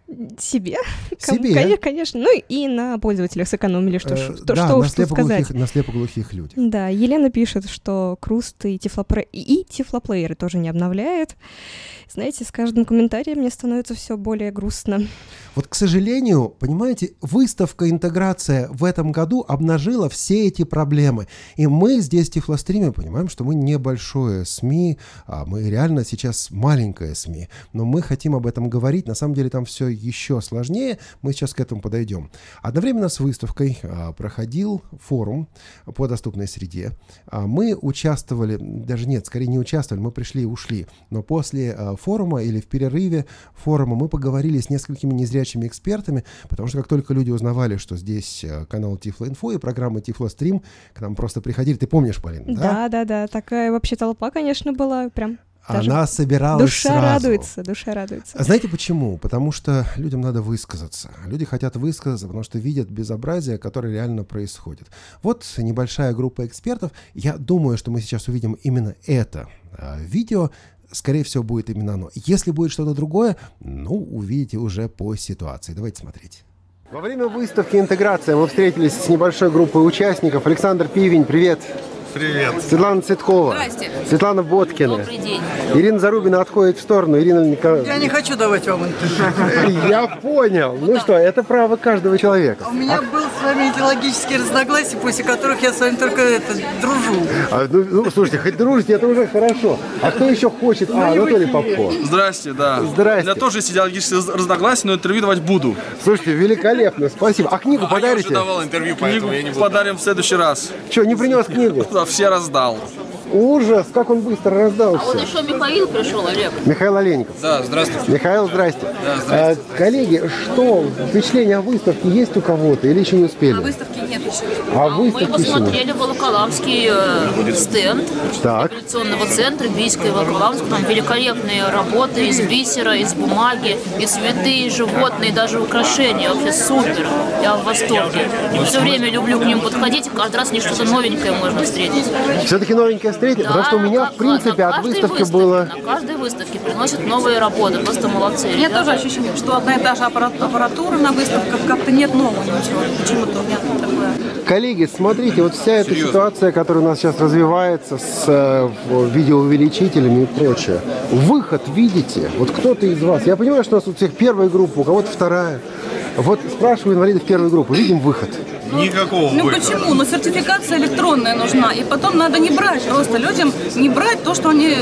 S4: Себе.
S7: Себе.
S4: Кому, конечно. Ну и на пользователях сэкономили, что,
S7: э,
S4: что,
S7: да,
S4: что уж
S7: на
S4: тут сказать.
S7: На слепоглухих людях.
S4: Да, Елена пишет, что Круст и тифлоплееры, и тифлоплееры тоже не обновляет. Знаете, с каждым комментарием мне становится все более грустно.
S7: Вот, к сожалению, понимаете, выставка «Интеграция» в этом году обнажила все эти проблемы. И мы здесь в Тифлостриме понимаем, что мы небольшое СМИ, а мы реально сейчас маленькое СМИ. Но мы хотим об этом говорить. На самом деле там все еще сложнее. Мы сейчас к этому подойдем. Одновременно с выставкой а, проходил форум по доступной среде. А, мы участвовали, даже нет, скорее не участвовали, мы пришли и ушли. Но после а, форума или в перерыве форума мы поговорили с несколькими незрячими экспертами, потому что как только люди узнавали, что здесь канал Тифлоинфо и программа Тифлострим, к нам просто приходили. Ты помнишь, Полин, да?
S4: Да, да, да. Такая вообще толпа, конечно, была прям.
S7: Она собиралась
S4: душа
S7: сразу.
S4: радуется, душа радуется.
S7: А знаете почему? Потому что людям надо высказаться. Люди хотят высказаться, потому что видят безобразие, которое реально происходит. Вот небольшая группа экспертов. Я думаю, что мы сейчас увидим именно это а, видео. Скорее всего, будет именно оно. Если будет что-то другое, ну, увидите уже по ситуации. Давайте смотреть. Во время выставки «Интеграция» мы встретились с небольшой группой участников. Александр Пивень, привет.
S9: Привет.
S7: Светлана Цветкова.
S10: Здрасте.
S7: Светлана Боткина.
S10: Добрый день.
S7: Ирина Зарубина отходит в сторону. Ирина Николаевна.
S10: Я не хочу давать вам интервью.
S7: Я понял. Ну что, это право каждого человека.
S10: У меня был с вами идеологические разногласия, после которых я с вами только это, дружу.
S7: А, ну, ну, слушайте, хоть дружите, это уже хорошо. А кто еще хочет? А, Анатолий Попко.
S9: Здрасте, да.
S7: Здрасте.
S9: У меня тоже есть идеологические разногласия, но интервью давать буду.
S7: Слушайте, великолепно, спасибо. А книгу
S9: а
S7: подарите?
S9: Я уже давал интервью, поэтому книгу я не буду. Подарим в следующий раз.
S7: Что, не принес книгу?
S9: Да, все раздал.
S7: Ужас, как он быстро раздался.
S10: А вот еще Михаил пришел, Олег.
S7: Михаил Олеников.
S9: Да, здравствуйте.
S7: Михаил, здрасте.
S9: Да, здрасте.
S7: А, коллеги, что, впечатление о выставке есть у кого-то или еще не успели?
S10: На выставке нет еще.
S7: А,
S10: а
S7: выставки
S10: мы посмотрели Волоколамский э, стенд
S7: так.
S10: революционного центра Бийска и Волоколамск. Там великолепные работы из бисера, из бумаги, и цветы, и животные, даже украшения. Вообще супер. Я в восторге. И все время люблю к ним подходить, и каждый раз мне что-то новенькое можно встретить.
S7: Все-таки новенькое встретить? Да, потому что у меня, в принципе, от выставки
S10: выставке,
S7: было...
S10: На каждой выставке приносят новые работы, просто молодцы.
S8: У меня тоже ощущение, что одна и та же аппаратура на выставках, как-то нет нового ничего. Почему-то у меня такое.
S7: Коллеги, смотрите, вот вся эта ситуация, которая у нас сейчас развивается с э, видеоувеличителями и прочее. Выход видите? Вот кто-то из вас... Я понимаю, что у нас у всех первая группа, у кого-то вторая. Вот спрашиваю инвалидов первой группы, видим выход?
S9: Никакого
S8: Ну
S9: выхода.
S8: почему? Ну сертификация электронная нужна. И потом надо не брать просто людям, не брать то, что они...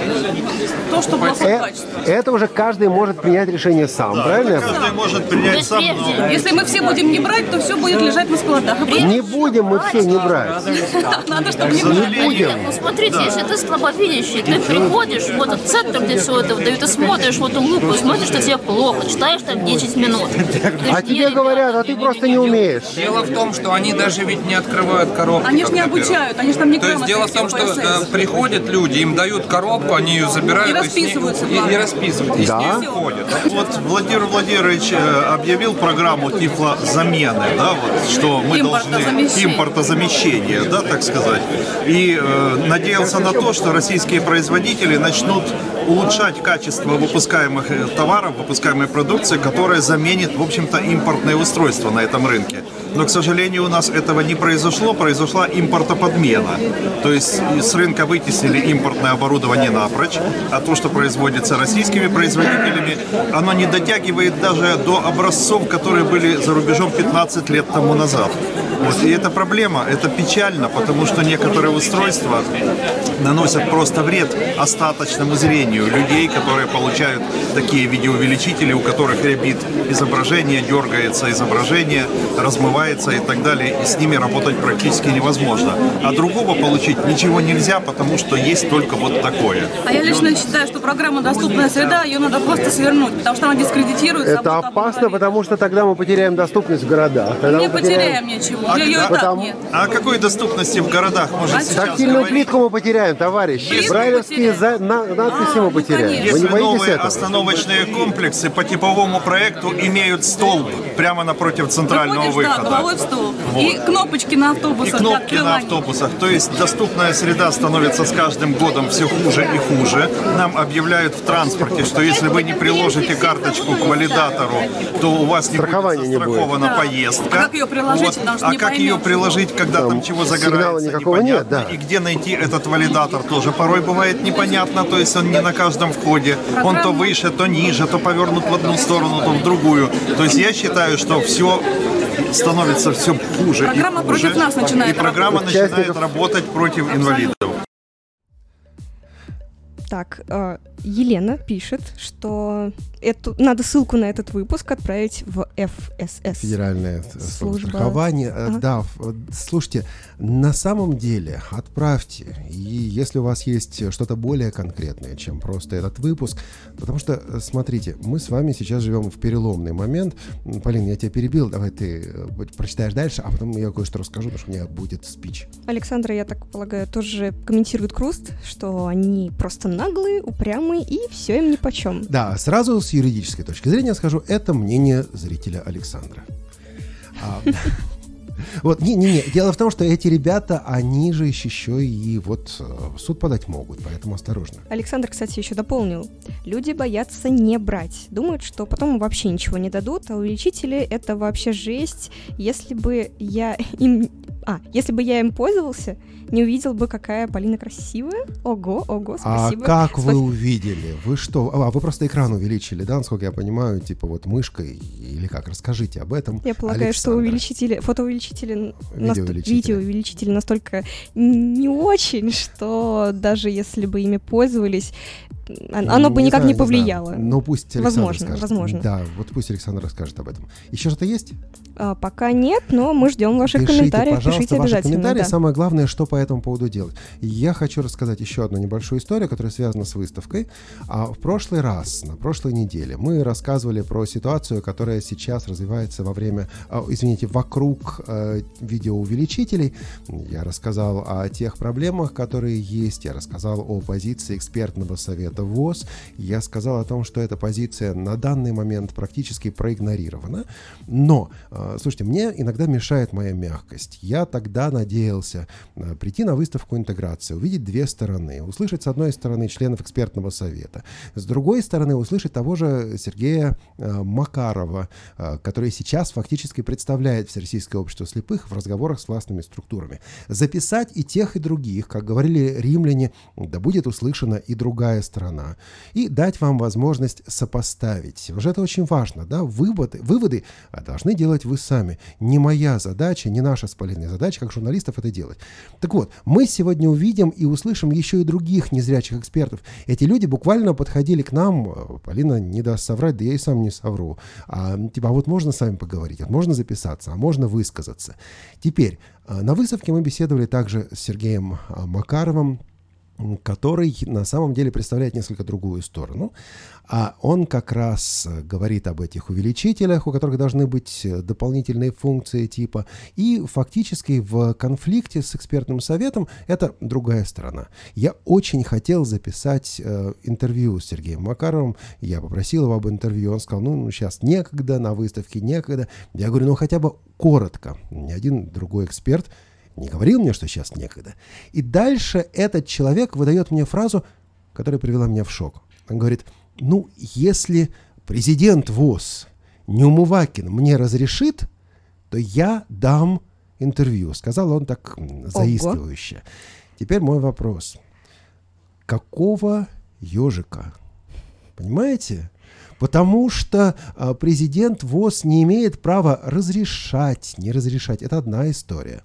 S8: То, что плохое
S7: Э,
S8: качество.
S7: это уже каждый может принять решение сам, правильно?
S9: Каждый может принять сам, но...
S8: Если мы все будем не брать, то все будет лежать на складах.
S7: Не будем мы все не брать.
S8: Надо, чтобы не
S7: Не
S8: брали.
S7: будем.
S10: Ну смотрите, если ты слабовидящий, ты приходишь в этот центр, где все это выдают, ты смотришь в эту лупу, смотришь, что тебе плохо, читаешь там десять минут.
S7: А тебе говорят, а ты просто не умеешь.
S11: Дело в том, что они даже ведь не открывают коробку.
S8: Они же не обучают, они же там не
S11: То есть дело в том, что э, приходят люди, им дают коробку, они ее забирают
S8: И расписываются,
S11: и, и, и расписываются. И
S7: Да.
S11: с ней уходят.
S9: Вот Владимир Владимирович э, объявил программу тифлозамены, да, вот, что мы должны
S8: Импортозамещение.
S9: импортозамещение, да, так сказать. И э, надеялся на то, что российские производители начнут улучшать качество выпускаемых э, товаров, выпускаемой продукции, которая заменит, в общем-то, импортные устройства на этом рынке. Но, к сожалению, у нас этого не произошло, произошла импортоподмена. То есть с рынка вытеснили импортное оборудование напрочь, а то, что производится российскими производителями, оно не дотягивает даже до образцов, которые были за рубежом пятнадцать лет тому назад. Вот. И эта проблема, это печально, потому что некоторые устройства наносят просто вред остаточному зрению людей, которые получают такие видеоувеличители, у которых рябит изображение, дергается изображение, размывается и так далее, и с ними работать практически невозможно. А другого получить ничего нельзя, потому что есть только вот такое.
S12: А я лично считаю, что программа «Доступная среда», ее надо просто свернуть, потому что она дискредитирует.
S3: Это опасно, потому что тогда мы потеряем доступность в городах. Тогда
S12: не
S3: мы
S12: потеряем ничего,
S9: А,
S12: ее
S9: а,
S12: и так
S9: потому...
S12: нет.
S9: а о какой доступности в городах может
S12: А
S9: сейчас
S3: Тактильную
S9: говорить?
S3: плитку мы потеряем, товарищи.
S12: Плитку
S3: Брайлевские
S12: потеряем.
S3: за... на... надписи
S12: А,
S3: мы
S12: ну,
S3: потеряем.
S12: конечно.
S3: Вы не
S9: Если
S3: боитесь
S9: новые
S3: этого?
S9: остановочные комплексы по типовому проекту имеют столб прямо напротив центрального
S12: Выходишь, да,
S9: выхода.
S12: головой в стол. И кнопочки на
S9: И
S12: автобусах. для
S9: кнопки на
S12: открывания.
S9: автобусах. То есть доступная среда становится с каждым годом все хуже и хуже. Нам объявляют в транспорте, что если вы не приложите карточку к валидатору, то у вас не будет
S3: Страхования не будет.
S9: застрахована
S12: Да.
S9: поездка.
S12: А как ее приложить,
S9: Вот.
S12: потому что
S9: А
S12: не
S9: как
S12: поймешь.
S9: ее приложить, когда там,
S3: Там
S9: чего
S3: сигнала
S9: загорается,
S3: никакого
S9: непонятно.
S3: нет, да.
S9: И где найти этот валидатор тоже порой бывает непонятно. То есть он не на каждом входе. Он то выше, то ниже, то повернут в одну сторону, то в другую. То есть я считаю, что все становится все хуже
S12: Программа
S9: и хуже.
S12: против нас начинает
S9: И программа
S3: работать.
S9: начинает
S3: Участников-
S9: работать против инвалидов.
S4: Так, э, Елена пишет, что эту, надо ссылку на этот выпуск отправить в эф эс эс.
S7: Федеральное служба
S4: Служба.
S7: страхования. Э,
S4: Ага.
S7: Да, ф- э, слушайте, на самом деле отправьте, и если у вас есть что-то более конкретное, чем просто этот выпуск, потому что, э, смотрите, мы с вами сейчас живем в переломный момент. М, Полин, я тебя перебил, давай ты э, прочитаешь дальше, а потом я кое-что расскажу, потому что у меня будет спич.
S4: Александра, я так полагаю, тоже комментирует Круст, что они просто наглые, упрямые, и все им нипочем.
S7: Да, сразу с юридической точки зрения скажу, это мнение зрителя Александра. А, Вот, не-не-не, дело в том, что эти ребята, они же еще и вот э, в суд подать могут, поэтому осторожно.
S4: Александр, кстати, еще дополнил. Люди боятся не брать. Думают, что потом вообще ничего не дадут, а увеличители — это вообще жесть. Если бы я им... А, если бы я им пользовался, не увидел бы, какая Полина красивая. Ого, ого, спасибо.
S7: А как вы
S4: Спас-
S7: увидели? Вы что? А, вы просто экран увеличили, да, насколько я понимаю, типа вот мышкой или как? Расскажите об этом,
S4: Я полагаю, что
S7: Александра.
S4: увеличители, фотоувеличители, наст-
S7: Видеоувеличители.
S4: видеоувеличители настолько не очень, что даже если бы ими пользовались, он- оно бы
S7: Не
S4: никак
S7: знаю,
S4: не
S7: знаю.
S4: повлияло.
S7: Ну пусть Александр
S4: Возможно,
S7: расскажет.
S4: возможно.
S7: Да, вот пусть Александр расскажет об этом. Еще что-то есть?
S4: А, пока нет, но мы ждем ваших
S7: Пишите,
S4: комментариев.
S7: пожалуйста,
S4: Пишите
S7: ваши
S4: обязательно.
S7: комментарии.
S4: Да.
S7: Самое главное, что по этому поводу делать. Я хочу рассказать еще одну небольшую историю, которая связана с выставкой. А в прошлый раз, на прошлой неделе, мы рассказывали про ситуацию, которая сейчас развивается во время, а, извините, вокруг э, видеоувеличителей. Я рассказал о тех проблемах, которые есть. Я рассказал о позиции экспертного совета ВОС. Я сказал о том, что эта позиция на данный момент практически проигнорирована. Но, э, слушайте, мне иногда мешает моя мягкость. Я тогда надеялся э, прийти на выставку интеграции, увидеть две стороны, услышать с одной стороны членов экспертного совета, с другой стороны услышать того же Сергея э, Макарова, э, который сейчас фактически представляет Всероссийское общество слепых в разговорах с властными структурами. Записать и тех, и других, как говорили римляне, да будет услышана и другая сторона, и дать вам возможность сопоставить. Уже это очень важно, да, выводы, выводы должны делать вы сами. Не моя задача, не наша с Полиной задача, как журналистов, это делать. Так вот, мы сегодня увидим и услышим еще и других незрячих экспертов. Эти люди буквально подходили к нам, Полина не даст соврать, да я и сам не совру. А, типа, а вот можно с вами поговорить, вот можно записаться, а можно высказаться. Теперь, на выставке мы беседовали также с Сергеем Макаровым, который на самом деле представляет несколько другую сторону. А он как раз говорит об этих увеличителях, у которых должны быть дополнительные функции типа. И фактически в конфликте с экспертным советом это другая сторона. Я очень хотел записать э, интервью с Сергеем Макаровым. Я попросил его об интервью. Он сказал, ну, ну сейчас некогда, на выставке некогда. Я говорю, ну хотя бы коротко. Ни один другой эксперт не говорил мне, что сейчас некогда. И дальше этот человек выдает мне фразу, которая привела меня в шок. Он говорит, ну, если президент ВОС Неумывакин мне разрешит, то я дам интервью. Сказал он так заискивающе. Ого. Теперь мой вопрос. Какого ежика? Понимаете? Потому что а, президент ВОС не имеет права разрешать, не разрешать. Это одна история.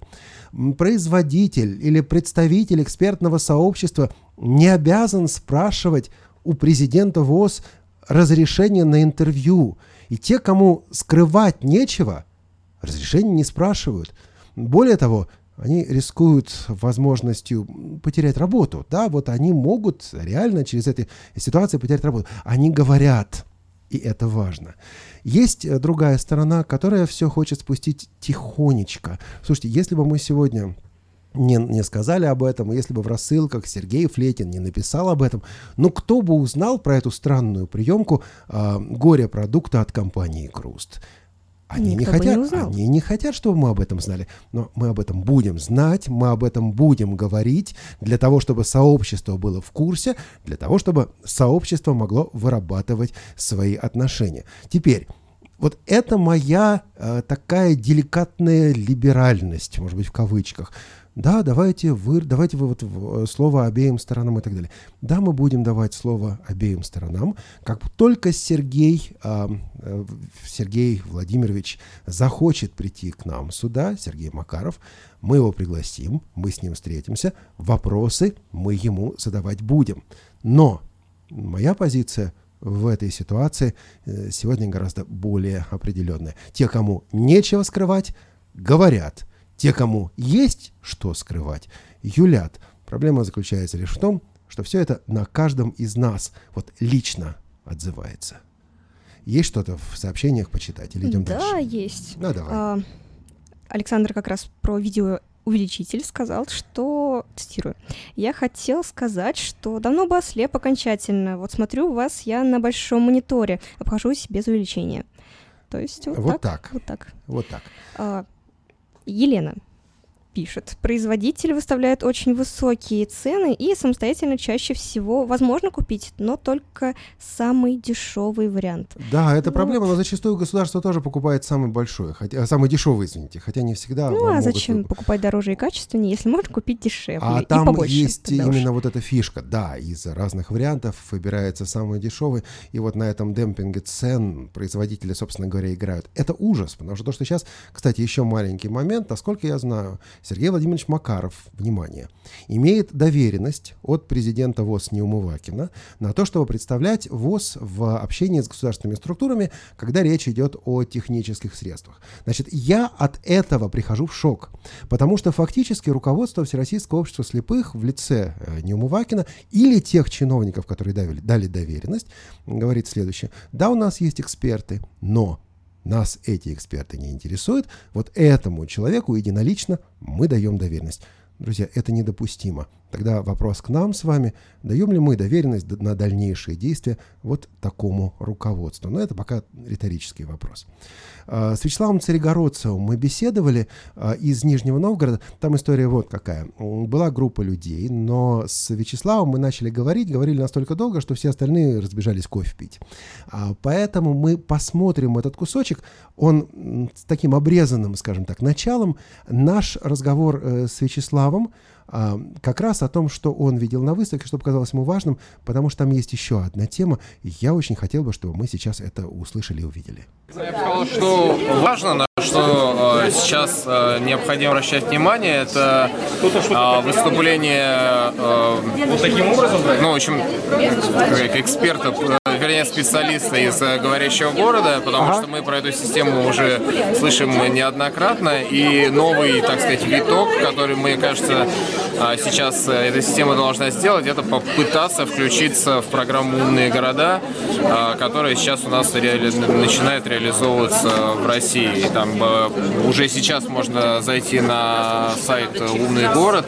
S7: Производитель или представитель экспертного сообщества не обязан спрашивать у президента ВОС разрешение на интервью. И те, кому скрывать нечего, разрешения не спрашивают. Более того, они рискуют возможностью потерять работу. Да, вот они могут реально через эту ситуацию потерять работу. Они говорят, и это важно. Есть другая сторона, которая все хочет спустить тихонечко. Слушайте, если бы мы сегодня не, не сказали об этом, если бы в рассылках Сергей Флетин не написал об этом, ну кто бы узнал про эту странную приемку э, горе-продукта от компании «Круст»? Они не, хотят, не они не хотят, чтобы мы об этом знали, но мы об этом будем знать, мы об этом будем говорить для того, чтобы сообщество было в курсе, для того, чтобы сообщество могло вырабатывать свои отношения. Теперь, вот это моя э, такая деликатная либеральность, может быть, в кавычках. Да, давайте вы, давайте вы вот в, слово обеим сторонам и так далее. Да, мы будем давать слово обеим сторонам. Как только Сергей, э, э, Сергей Владимирович захочет прийти к нам сюда, Сергей Макаров, мы его пригласим, мы с ним встретимся, вопросы мы ему задавать будем. Но моя позиция в этой ситуации э, сегодня гораздо более определенная. Те, кому нечего скрывать, говорят. Те, кому есть что скрывать, юлят. Проблема заключается лишь в том, что все это на каждом из нас вот лично отзывается. Есть что-то в сообщениях почитать или идем
S4: да,
S7: дальше?
S4: Да, есть.
S7: Ну, давай.
S4: А, Александр как раз про видеоувеличитель сказал, что, цитирую, «Я хотел сказать, что давно бы ослеп окончательно. Вот смотрю вас я на большом мониторе, обхожусь без увеличения». То есть вот,
S7: вот
S4: так,
S7: так.
S4: Вот так.
S7: Вот так.
S4: А, Елена пишет. Производитель выставляет очень высокие цены и самостоятельно чаще всего возможно купить, но только самый дешевый вариант.
S7: Да, это
S4: ну,
S7: проблема, но зачастую государство тоже покупает самый большой, хотя, самый дешевый, извините, хотя не всегда.
S4: Ну, а
S7: могут...
S4: зачем покупать дороже и качественнее, если можно купить дешевле
S7: а
S4: и
S7: там
S4: побольше?
S7: есть именно
S4: уж.
S7: вот эта фишка. Да, из разных вариантов выбирается самый дешевый, и вот на этом демпинге цен производители, собственно говоря, играют. Это ужас, потому что то, что сейчас, кстати, еще маленький момент, насколько я знаю, Сергей Владимирович Макаров, внимание, имеет доверенность от президента ВОС Неумывакина на то, чтобы представлять ВОС в общении с государственными структурами, когда речь идет о технических средствах. Значит, я от этого прихожу в шок, потому что фактически руководство Всероссийского общества слепых в лице Неумывакина или тех чиновников, которые дали, дали доверенность, говорит следующее. Да, у нас есть эксперты, но нас эти эксперты не интересуют. Вот этому человеку единолично мы даем доверенность. Друзья, это недопустимо. Тогда вопрос к нам с вами. Даем ли мы доверенность на дальнейшие действия вот такому руководству? Но это пока риторический вопрос. С Вячеславом Царегородцевым мы беседовали из Нижнего Новгорода. Там история вот какая. Была группа людей, но с Вячеславом мы начали говорить, говорили настолько долго, что все остальные разбежались кофе пить. Поэтому мы посмотрим этот кусочек. Он с таким обрезанным, скажем так, началом. Наш разговор с Вячеславом как раз о том, что он видел на выставке, что показалось ему важным, потому что там есть еще одна тема, и я очень хотел бы, чтобы мы сейчас это услышали и увидели.
S11: Я бы сказал, что важно, на что э, сейчас э, необходимо обращать внимание, это э, выступление э, вот таким образом, ну, в общем, экспертов, э, вернее, специалиста из э, «Говорящего города», потому ага. что мы про эту систему уже слышим неоднократно, и новый, так сказать, виток, который, мне кажется, э, сейчас э, эта система должна сделать, это попытаться включиться в программу «Умные города», э, которая сейчас у нас реали... начинает реализовываться реализовываться в России. Там э, уже сейчас можно зайти на сайт «Умный город»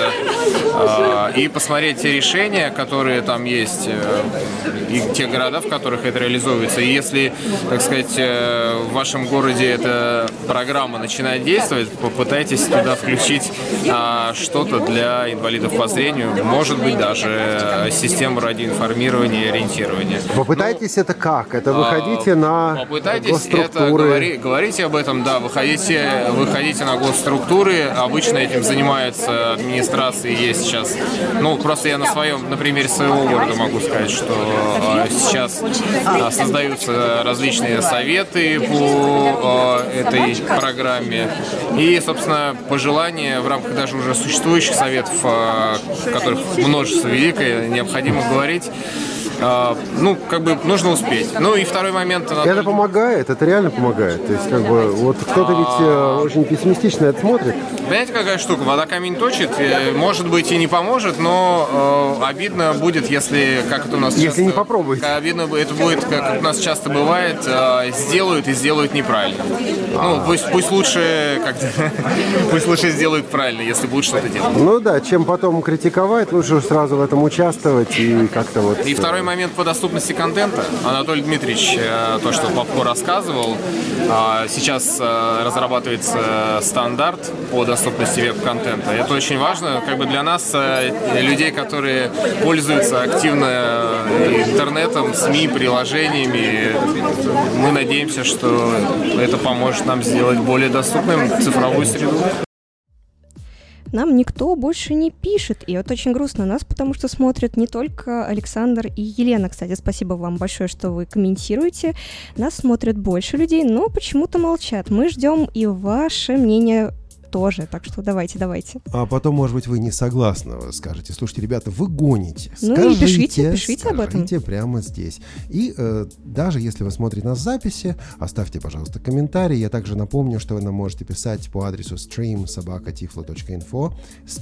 S11: это, э, и посмотреть те решения, которые там есть, э, и те города, в которых это реализуется. И если, так сказать, э, в вашем городе эта программа начинает действовать, попытайтесь туда включить э, что-то для инвалидов по зрению, может быть, даже систему радиоинформирования и ориентирования.
S3: Попытайтесь ну, это как? Это выходите э, на
S11: попытайтесь это говори, говорите об этом, да, выходите, выходите на госструктуры. Обычно этим занимается администрация, есть сейчас. Ну, просто я на своем, на примере своего города могу сказать, что сейчас создаются различные советы по этой программе. И, собственно, пожелания в рамках даже уже существующих советов, которых множество великое, необходимо говорить. Ну, как бы нужно успеть. Ну и второй момент...
S3: Это помогает, это реально помогает. То есть, как бы, вот кто-то ведь очень пессимистично это смотрит.
S11: Знаете, какая штука? Вода камень точит. Может быть, и не поможет, но э, обидно будет, если, как это у нас
S3: Если
S11: часто...
S3: не попробовать.
S11: Обидно это будет, как у нас часто бывает, э, сделают и сделают неправильно. Ну, пусть, пусть лучше как-то... Пусть лучше сделают правильно, если будут что-то делать.
S3: Ну да, чем потом критиковать, лучше сразу в этом участвовать и как-то вот...
S11: И второй момент по доступности контента. Анатолий Дмитриевич, то, что Попко рассказывал, сейчас разрабатывается стандарт по доступности веб-контента. Это очень важно как бы для нас, людей, которые пользуются активно интернетом, СМИ, приложениями. Мы надеемся, что это поможет нам сделать более доступным цифровую среду.
S4: Нам никто больше не пишет, и это очень грустно нас, потому что смотрят не только Александр и Елена. Кстати, спасибо вам большое, что вы комментируете. Нас смотрят больше людей, но почему-то молчат. Мы ждем и ваше мнение тоже, так что давайте, давайте.
S7: А потом, может быть, вы не согласны, вы скажете, слушайте, ребята, вы гоните.
S4: Ну
S7: скажите,
S4: и пишите, пишите
S7: скажите
S4: об этом.
S7: прямо здесь. И э, даже если вы смотрите нас в записи, оставьте, пожалуйста, комментарий. Я также напомню, что вы нам можете писать по адресу stream собака тифло точка инфо,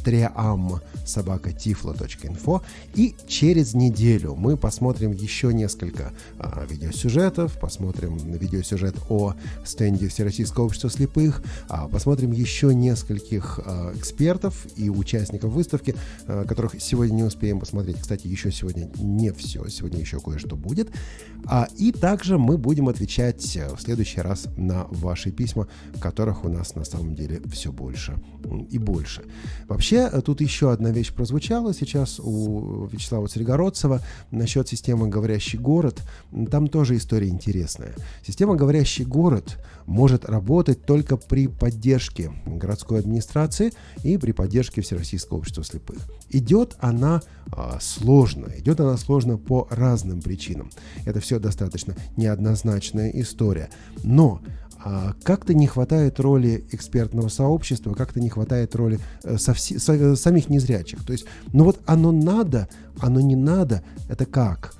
S7: stream собака тифло точка инфо, и через неделю мы посмотрим еще несколько а, видеосюжетов, посмотрим видеосюжет о стенде Всероссийского общества слепых, а, посмотрим еще нескольких э, экспертов и участников выставки, э, которых сегодня не успеем посмотреть. Кстати, еще сегодня не все, сегодня еще кое-что будет. А, и также мы будем отвечать в следующий раз на ваши письма, которых у нас на самом деле все больше и больше. Вообще, тут еще одна вещь прозвучала сейчас у Вячеслава Царегородцева насчет системы «Говорящий город». Там тоже история интересная. Система «Говорящий город» может работать только при поддержке городской администрации и при поддержке Всероссийского общества слепых. Идет она а, сложно, идет она сложно по разным причинам. Это все достаточно неоднозначная история. Но а, как-то не хватает роли экспертного сообщества, как-то не хватает роли э, совси, со, самих незрячих. То есть, ну вот оно надо, оно не надо, это как?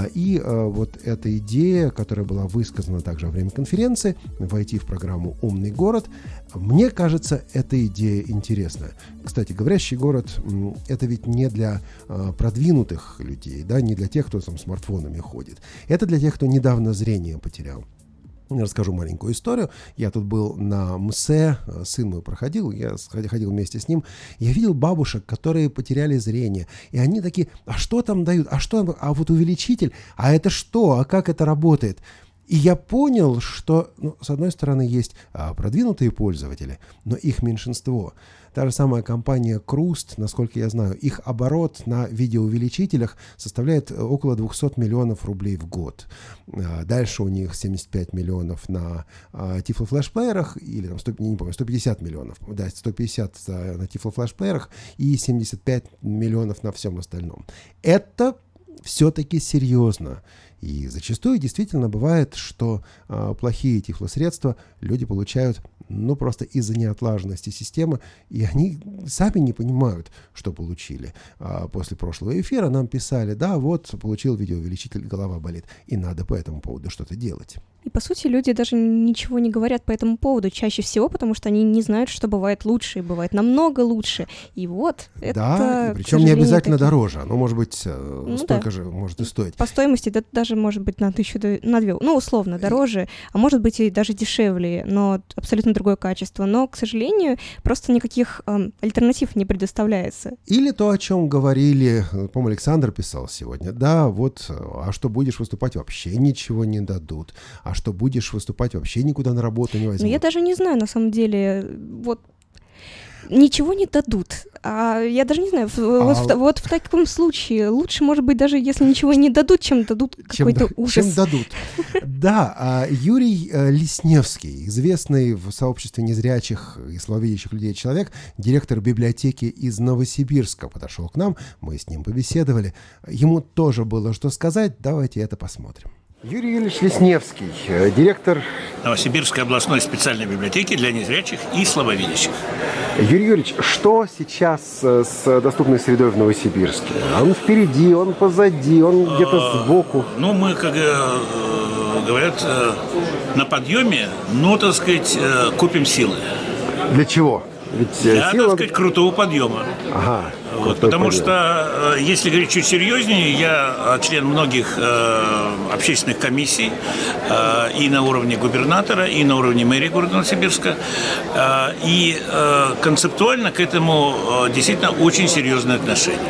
S7: И э, вот эта идея, которая была высказана также во время конференции, войти в программу «Умный город», мне кажется, эта идея интересная. Кстати, «Говорящий город» — это ведь не для э, продвинутых людей, да, не для тех, кто там смартфонами ходит. Это для тех, кто недавно зрение потерял. Расскажу маленькую историю. Я тут был на МСЭ, сын мой проходил, я ходил вместе с ним. Я видел бабушек, которые потеряли зрение. И они такие, а что там дают? А что? А вот увеличитель? А это что? А как это работает? И я понял, что, ну, с одной стороны, есть а, продвинутые пользователи, но их меньшинство. Та же самая компания Круст, насколько я знаю, их оборот на видеоувеличителях составляет около двухсот миллионов рублей в год. А, дальше у них семьдесят пять миллионов на а, тифлофлешплеерах, или там, сто, не помню, сто пятьдесят миллионов, да, сто пятьдесят а, на тифлофлешплеерах и семьдесят пять миллионов на всем остальном. Это все-таки серьезно. И зачастую действительно бывает, что а, плохие тифлосредства люди получают, ну, просто из-за неотлаженности системы, и они сами не понимают, что получили. А после прошлого эфира нам писали, да, вот, получил видеоувеличитель, голова болит, и надо по этому поводу что-то делать.
S4: И, по сути, люди даже ничего не говорят по этому поводу чаще всего, потому что они не знают, что бывает лучше, и бывает намного лучше. И вот это,
S7: да, и причем не обязательно
S4: таки...
S7: дороже. Оно может быть ну, столько да. же может и стоить.
S4: По стоимости это даже может быть на тысячу, на две, ну, условно, дороже, а может быть и даже дешевле, но абсолютно другое качество. Но, к сожалению, просто никаких э, альтернатив не предоставляется.
S7: Или то, о чем говорили, по-моему, Александр писал сегодня. Да, вот, а что будешь выступать, вообще ничего не дадут. А что будешь выступать, вообще никуда на работу не возьмут.
S4: Ну, я даже не знаю, на самом деле, вот... Ничего не дадут. А я даже не знаю, а... вот, в, вот в таком случае лучше, может быть, даже если ничего не дадут, чем дадут какой-то ужас.
S7: Чем дадут. Да, Юрий Лесневский, известный в сообществе незрячих и слабовидящих людей человек, директор библиотеки из Новосибирска, подошел к нам, мы с ним побеседовали. Ему тоже было что сказать, давайте это посмотрим. Юрий Юрьевич Лесневский, директор
S13: Новосибирской областной специальной библиотеки для незрячих и слабовидящих.
S3: Юрий Юрьевич, что сейчас с доступной средой в Новосибирске? Он впереди, он позади, он где-то сбоку?
S13: Ну, мы, как говорят, на подъеме, но, так сказать, купим силы.
S3: Для чего? Ведь
S13: для,
S3: сила...
S13: так сказать, крутого подъема.
S3: Ага.
S13: Вот, потому подъем. что, если говорить чуть серьезнее, я член многих э, общественных комиссий э, и на уровне губернатора, и на уровне мэрии города Новосибирска. Э, и э, концептуально к этому э, действительно очень серьезное отношение.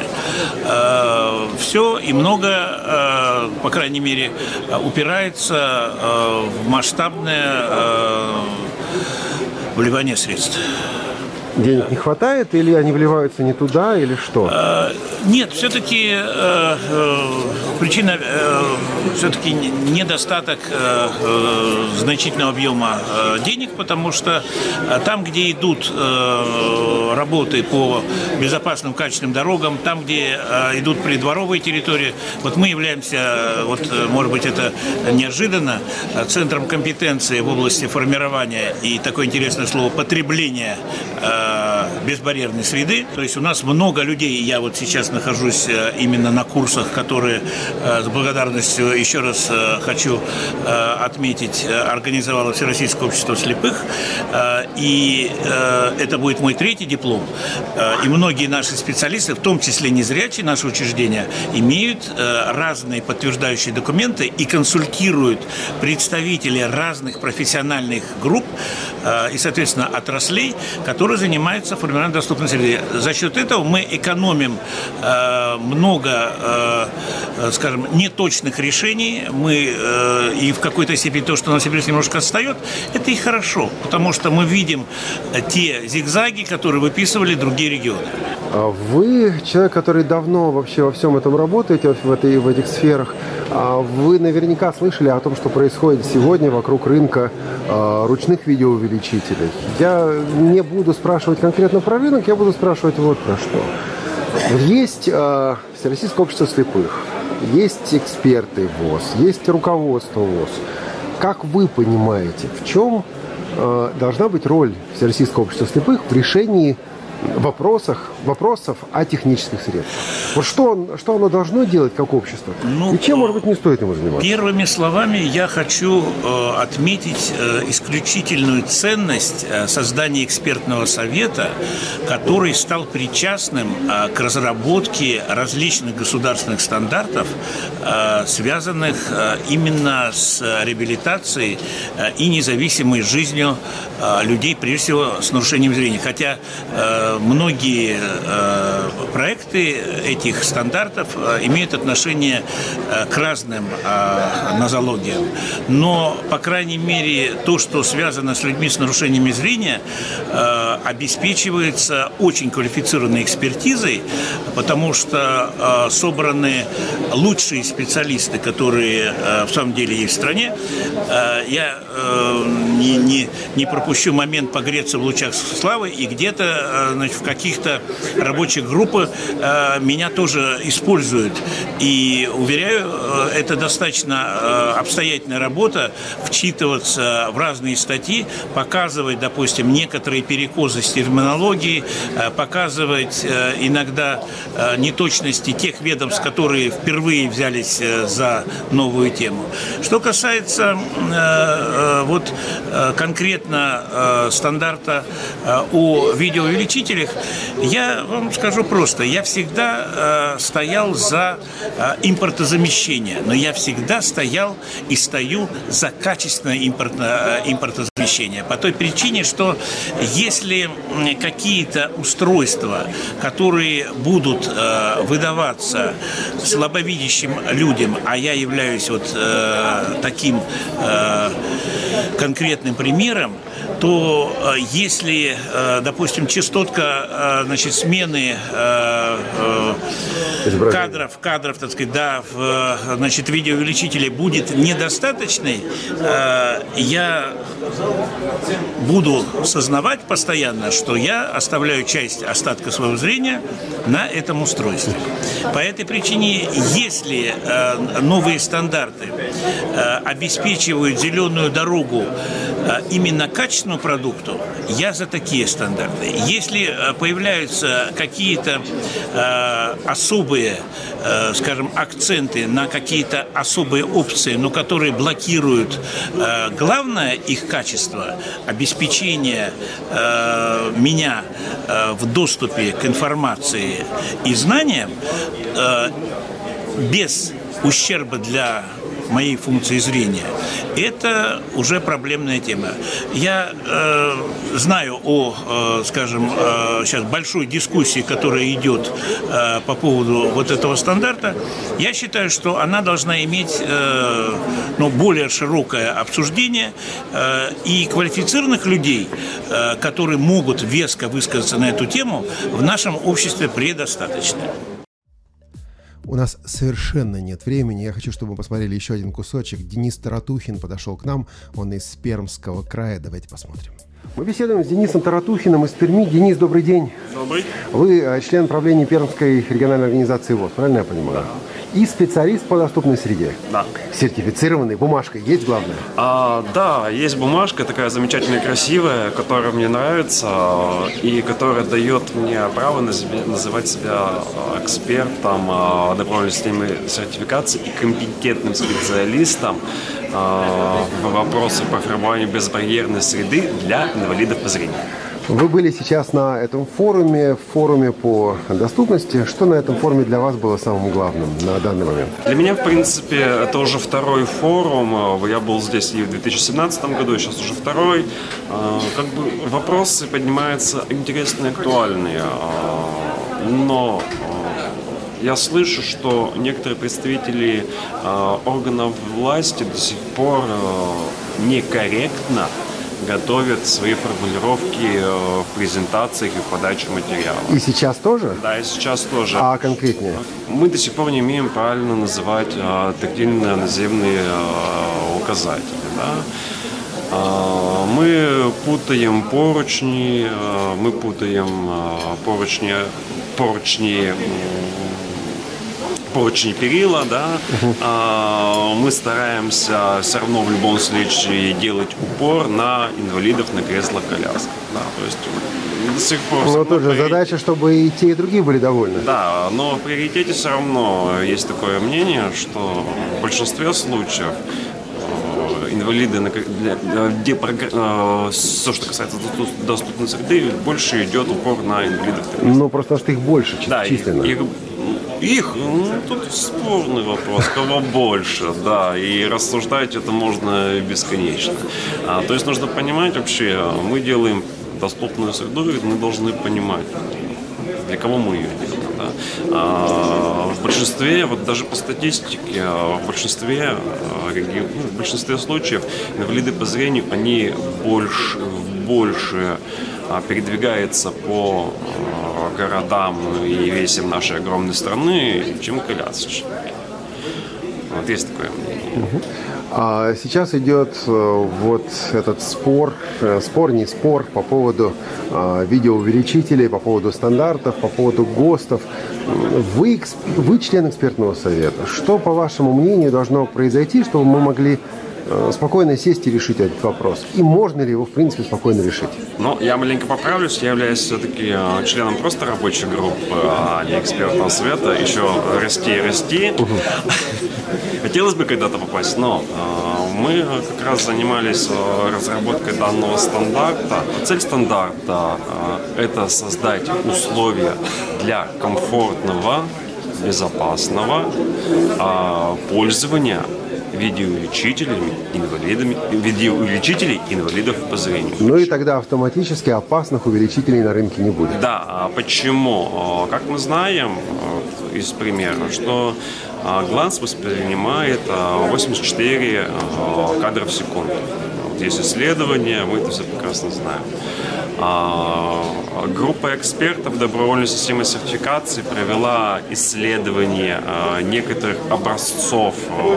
S13: Э, все и много, э, по крайней мере, упирается э, в масштабное э, вливание средств.
S3: Денег не хватает, или они вливаются не туда, или что?
S13: Э, нет, все-таки э, э, причина э, все-таки недостаток э, э, значительного объема э, денег, потому что э, там, где идут э, работы по безопасным, качественным дорогам, там, где э, идут придворовые территории, вот мы являемся, вот, может быть, это неожиданно, центром компетенции в области формирования и такое интересное слово потребления э, безбарьерной среды. То есть у нас много людей, я вот сейчас нахожусь именно на курсах, которые с благодарностью, еще раз хочу отметить, организовало Всероссийское общество слепых. И это будет мой третий диплом. И многие наши специалисты, в том числе незрячие наши учреждения, имеют разные подтверждающие документы и консультируют представителей разных профессиональных групп и, соответственно, отраслей, которые занимаются формированием доступной среды. За счет этого мы экономим э, много, э, скажем, неточных решений. Мы э, и в какой-то степени то, что Новосибирск немножко отстает, это и хорошо, потому что мы видим те зигзаги, которые выписывали другие регионы.
S3: Вы человек, который давно вообще во всем этом работаете, в, этой, в этих сферах. Вы наверняка слышали о том, что происходит сегодня вокруг рынка э, ручных видеоувеличителей. Я не буду спрашивать конкретно про рынок, я буду спрашивать вот про что. Есть э, Всероссийское общество слепых, есть эксперты ВОС, есть руководство ВОС. Как вы понимаете, в чем э, должна быть роль Всероссийского общества слепых в решении вопросах, вопросов о технических средствах? Вот что, он, что оно должно делать как общество? Ну, и чем, может быть, не стоит ему заниматься?
S13: Первыми словами я хочу э, отметить э, исключительную ценность э, создания экспертного совета, который стал причастным э, к разработке различных государственных стандартов, э, связанных э, именно с реабилитацией э, и независимой жизнью э, людей, прежде всего, с нарушением зрения. Хотя э, многие э, проекты этих стандартов э, имеют отношение э, к разным э, нозологиям. Но, по крайней мере, то, что связано с людьми с нарушениями зрения, э, обеспечивается очень квалифицированной экспертизой, потому что э, собраны лучшие специалисты, которые э, в самом деле есть в стране. Э, я э, не, не, не пропущу момент погреться в лучах славы, и где-то э, значит, в каких-то рабочих группах э, меня тоже используют. И, уверяю, э, это достаточно э, обстоятельная работа, вчитываться в разные статьи, показывать, допустим, некоторые перекосы с терминологией, э, показывать э, иногда э, неточности тех ведомств, которые впервые взялись э, за новую тему. Что касается э, э, вот, э, конкретно э, стандарта э, о видеоувеличителях, я вам скажу просто, я всегда э, стоял за э, импортозамещение, но я всегда стоял и стою за качественное импортно, э, импортозамещение. По той причине, что если какие-то устройства, которые будут э, выдаваться слабовидящим людям, а я являюсь вот э, таким э, конкретным примером, то если, допустим, частотка, значит, смены кадров, кадров, так сказать, да, в, значит, видеоувеличителе будет недостаточной, я буду сознавать постоянно, что я оставляю часть остатка своего зрения на этом устройстве. По этой причине, если новые стандарты обеспечивают зеленую дорогу именно качественному продукту, я за такие стандарты. Если появляются какие-то э, особые, э, скажем, акценты на какие-то особые опции, но которые блокируют э, главное их качество, обеспечение э, меня э, в доступе к информации и знаниям, э, без ущерба для моей функции зрения, это уже проблемная тема. Я э, знаю о, э, скажем, э, сейчас большой дискуссии, которая идет э, по поводу вот этого стандарта. Я считаю, что она должна иметь э, ну, более широкое обсуждение, э, и квалифицированных людей, э, которые могут веско высказаться на эту тему, в нашем обществе предостаточно.
S7: У нас совершенно нет времени. Я хочу, чтобы мы посмотрели еще один кусочек. Денис Таратухин подошел к нам. Он из Пермского края. Давайте посмотрим. Мы беседуем с Денисом Таратухиным из Перми. Денис, добрый день.
S14: Добрый.
S7: Вы член правления Пермской региональной организации ВОС, правильно я понимаю? Да. И специалист по доступной среде.
S14: Да.
S7: Сертифицированный, бумажка есть главное?
S14: А, да, есть бумажка такая замечательная, красивая, которая мне нравится и которая дает мне право называть себя экспертом, добровольной системы сертификации и компетентным специалистом в вопросах по формированию безбарьерной среды для инвалидов по зрению.
S7: Вы были сейчас на этом форуме, форуме по доступности. Что на этом форуме для вас было самым главным на данный момент?
S14: Для меня, в принципе, это уже второй форум. Я был здесь и в две тысячи семнадцатом году, и сейчас уже второй. Как бы вопросы поднимаются интересные, актуальные. Но я слышу, что некоторые представители органов власти до сих пор некорректно готовят свои формулировки в презентациях и в подаче материала.
S7: И сейчас тоже?
S14: Да, и сейчас тоже.
S7: А конкретнее?
S14: Мы до сих пор не умеем правильно называть а, тактильные наземные а, указатели. Да? А, мы путаем поручни, а, мы путаем а, поручни, поручни поручни перила, да, uh-huh. а, мы стараемся все равно в любом случае делать упор на инвалидов на креслах-колясках, да, то есть до сих пор...
S7: Но тут же задача, чтобы и те, и другие были довольны.
S14: Да, но в приоритете все равно есть такое мнение, что в большинстве случаев инвалиды, где все, что касается доступной среды, больше идет упор на инвалидов.
S7: Ну, просто что их больше,
S14: да,
S7: численно.
S14: Их, их, ну, тут спорный вопрос, кого больше, да, и рассуждать это можно бесконечно. А, то есть нужно понимать вообще, мы делаем доступную среду, и мы должны понимать, для кого мы ее делаем. Да? А, в большинстве, вот даже по статистике, в большинстве, в большинстве случаев инвалиды по зрению, они больше, больше передвигаются по городам и весям нашей огромной страны, чем колясочники. Вот есть такое мнение.
S7: Угу. А сейчас идет вот этот спор, спор, не спор по поводу а, видеоувеличителей, по поводу стандартов, по поводу ГОСТов. Вы, вы член экспертного совета. Что, по вашему мнению, должно произойти, чтобы мы могли спокойно сесть и решить этот вопрос? И можно ли его, в принципе, спокойно решить?
S14: Ну, я маленько поправлюсь. Я являюсь все-таки членом просто рабочей группы, а не экспертного совета. Еще расти и расти. Угу. Хотелось бы когда-то попасть, но мы как раз занимались разработкой данного стандарта. Цель стандарта – это создать условия для комфортного, безопасного пользования видеоувеличителями инвалидами, видеоувеличителей инвалидов по зрению.
S7: Ну и тогда автоматически опасных увеличителей на рынке не будет.
S14: Да, а почему? Как мы знаем из примера, что глаз воспринимает восемьдесят четыре кадра в секунду. вот есть исследования, мы это все прекрасно знаем. А, группа экспертов добровольной системы сертификации провела исследование а, некоторых образцов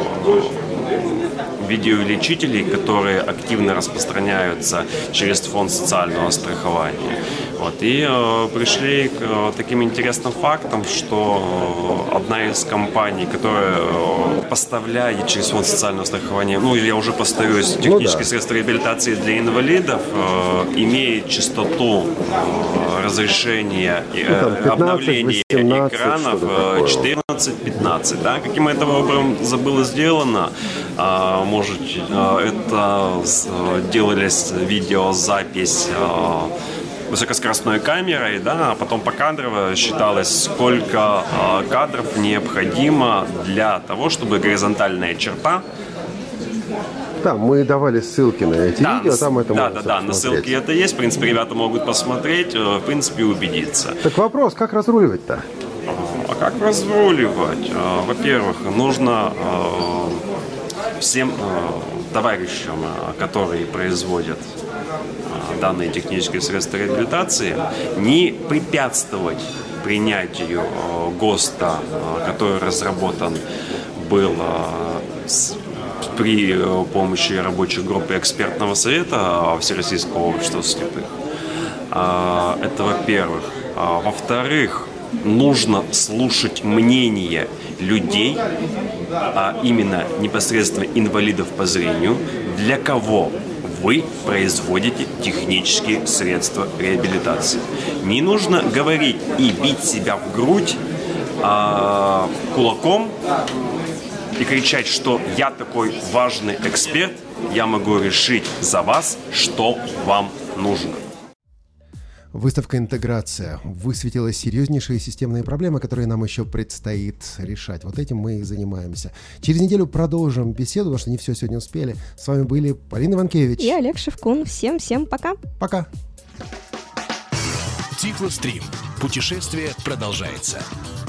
S14: видеоувеличителей, которые активно распространяются через фонд социального страхования. Вот, и э, пришли к э, таким интересным фактам, что э, одна из компаний, которая э, поставляет через фонд социального страхования, ну я уже повторюсь, технические ну, да. средства реабилитации для инвалидов, э, имеет частоту э, разрешения и э, обновления экранов э, четырнадцать-пятнадцать. Да? Каким это образом было сделано? Э, может, э, это э, делалась видеозапись э, высокоскоростной камерой, да, а потом покадрово считалось, сколько э, кадров необходимо для того, чтобы горизонтальная черта.
S3: Да, мы давали ссылки на эти
S14: да,
S3: видео, там это
S14: да,
S3: можно
S14: да, да, на ссылке это есть, в принципе, ребята могут посмотреть, э, в принципе, убедиться.
S3: Так вопрос, как разруливать-то?
S14: А как разруливать? Э, во-первых, нужно э, всем э, товарищам, которые производят данные технические средства реабилитации, не препятствовать принятию ГОСТа, который разработан был с, при помощи рабочей группы экспертного совета Всероссийского общества слепых. Это во-первых. Во-вторых, нужно слушать мнение людей, а именно непосредственно инвалидов по зрению, для кого вы производите технические средства реабилитации. Не нужно говорить и бить себя в грудь а, кулаком и кричать, что я такой важный эксперт, я могу решить за вас, что вам нужно.
S7: Выставка «Интеграция» высветила серьезнейшие системные проблемы, которые нам еще предстоит решать. Вот этим мы и занимаемся. Через неделю продолжим беседу, потому что не все сегодня успели. С вами были Полина Иванкевич
S4: и Олег Шевкун. Всем-всем пока.
S7: Пока.
S2: Тифлострим. Путешествие продолжается.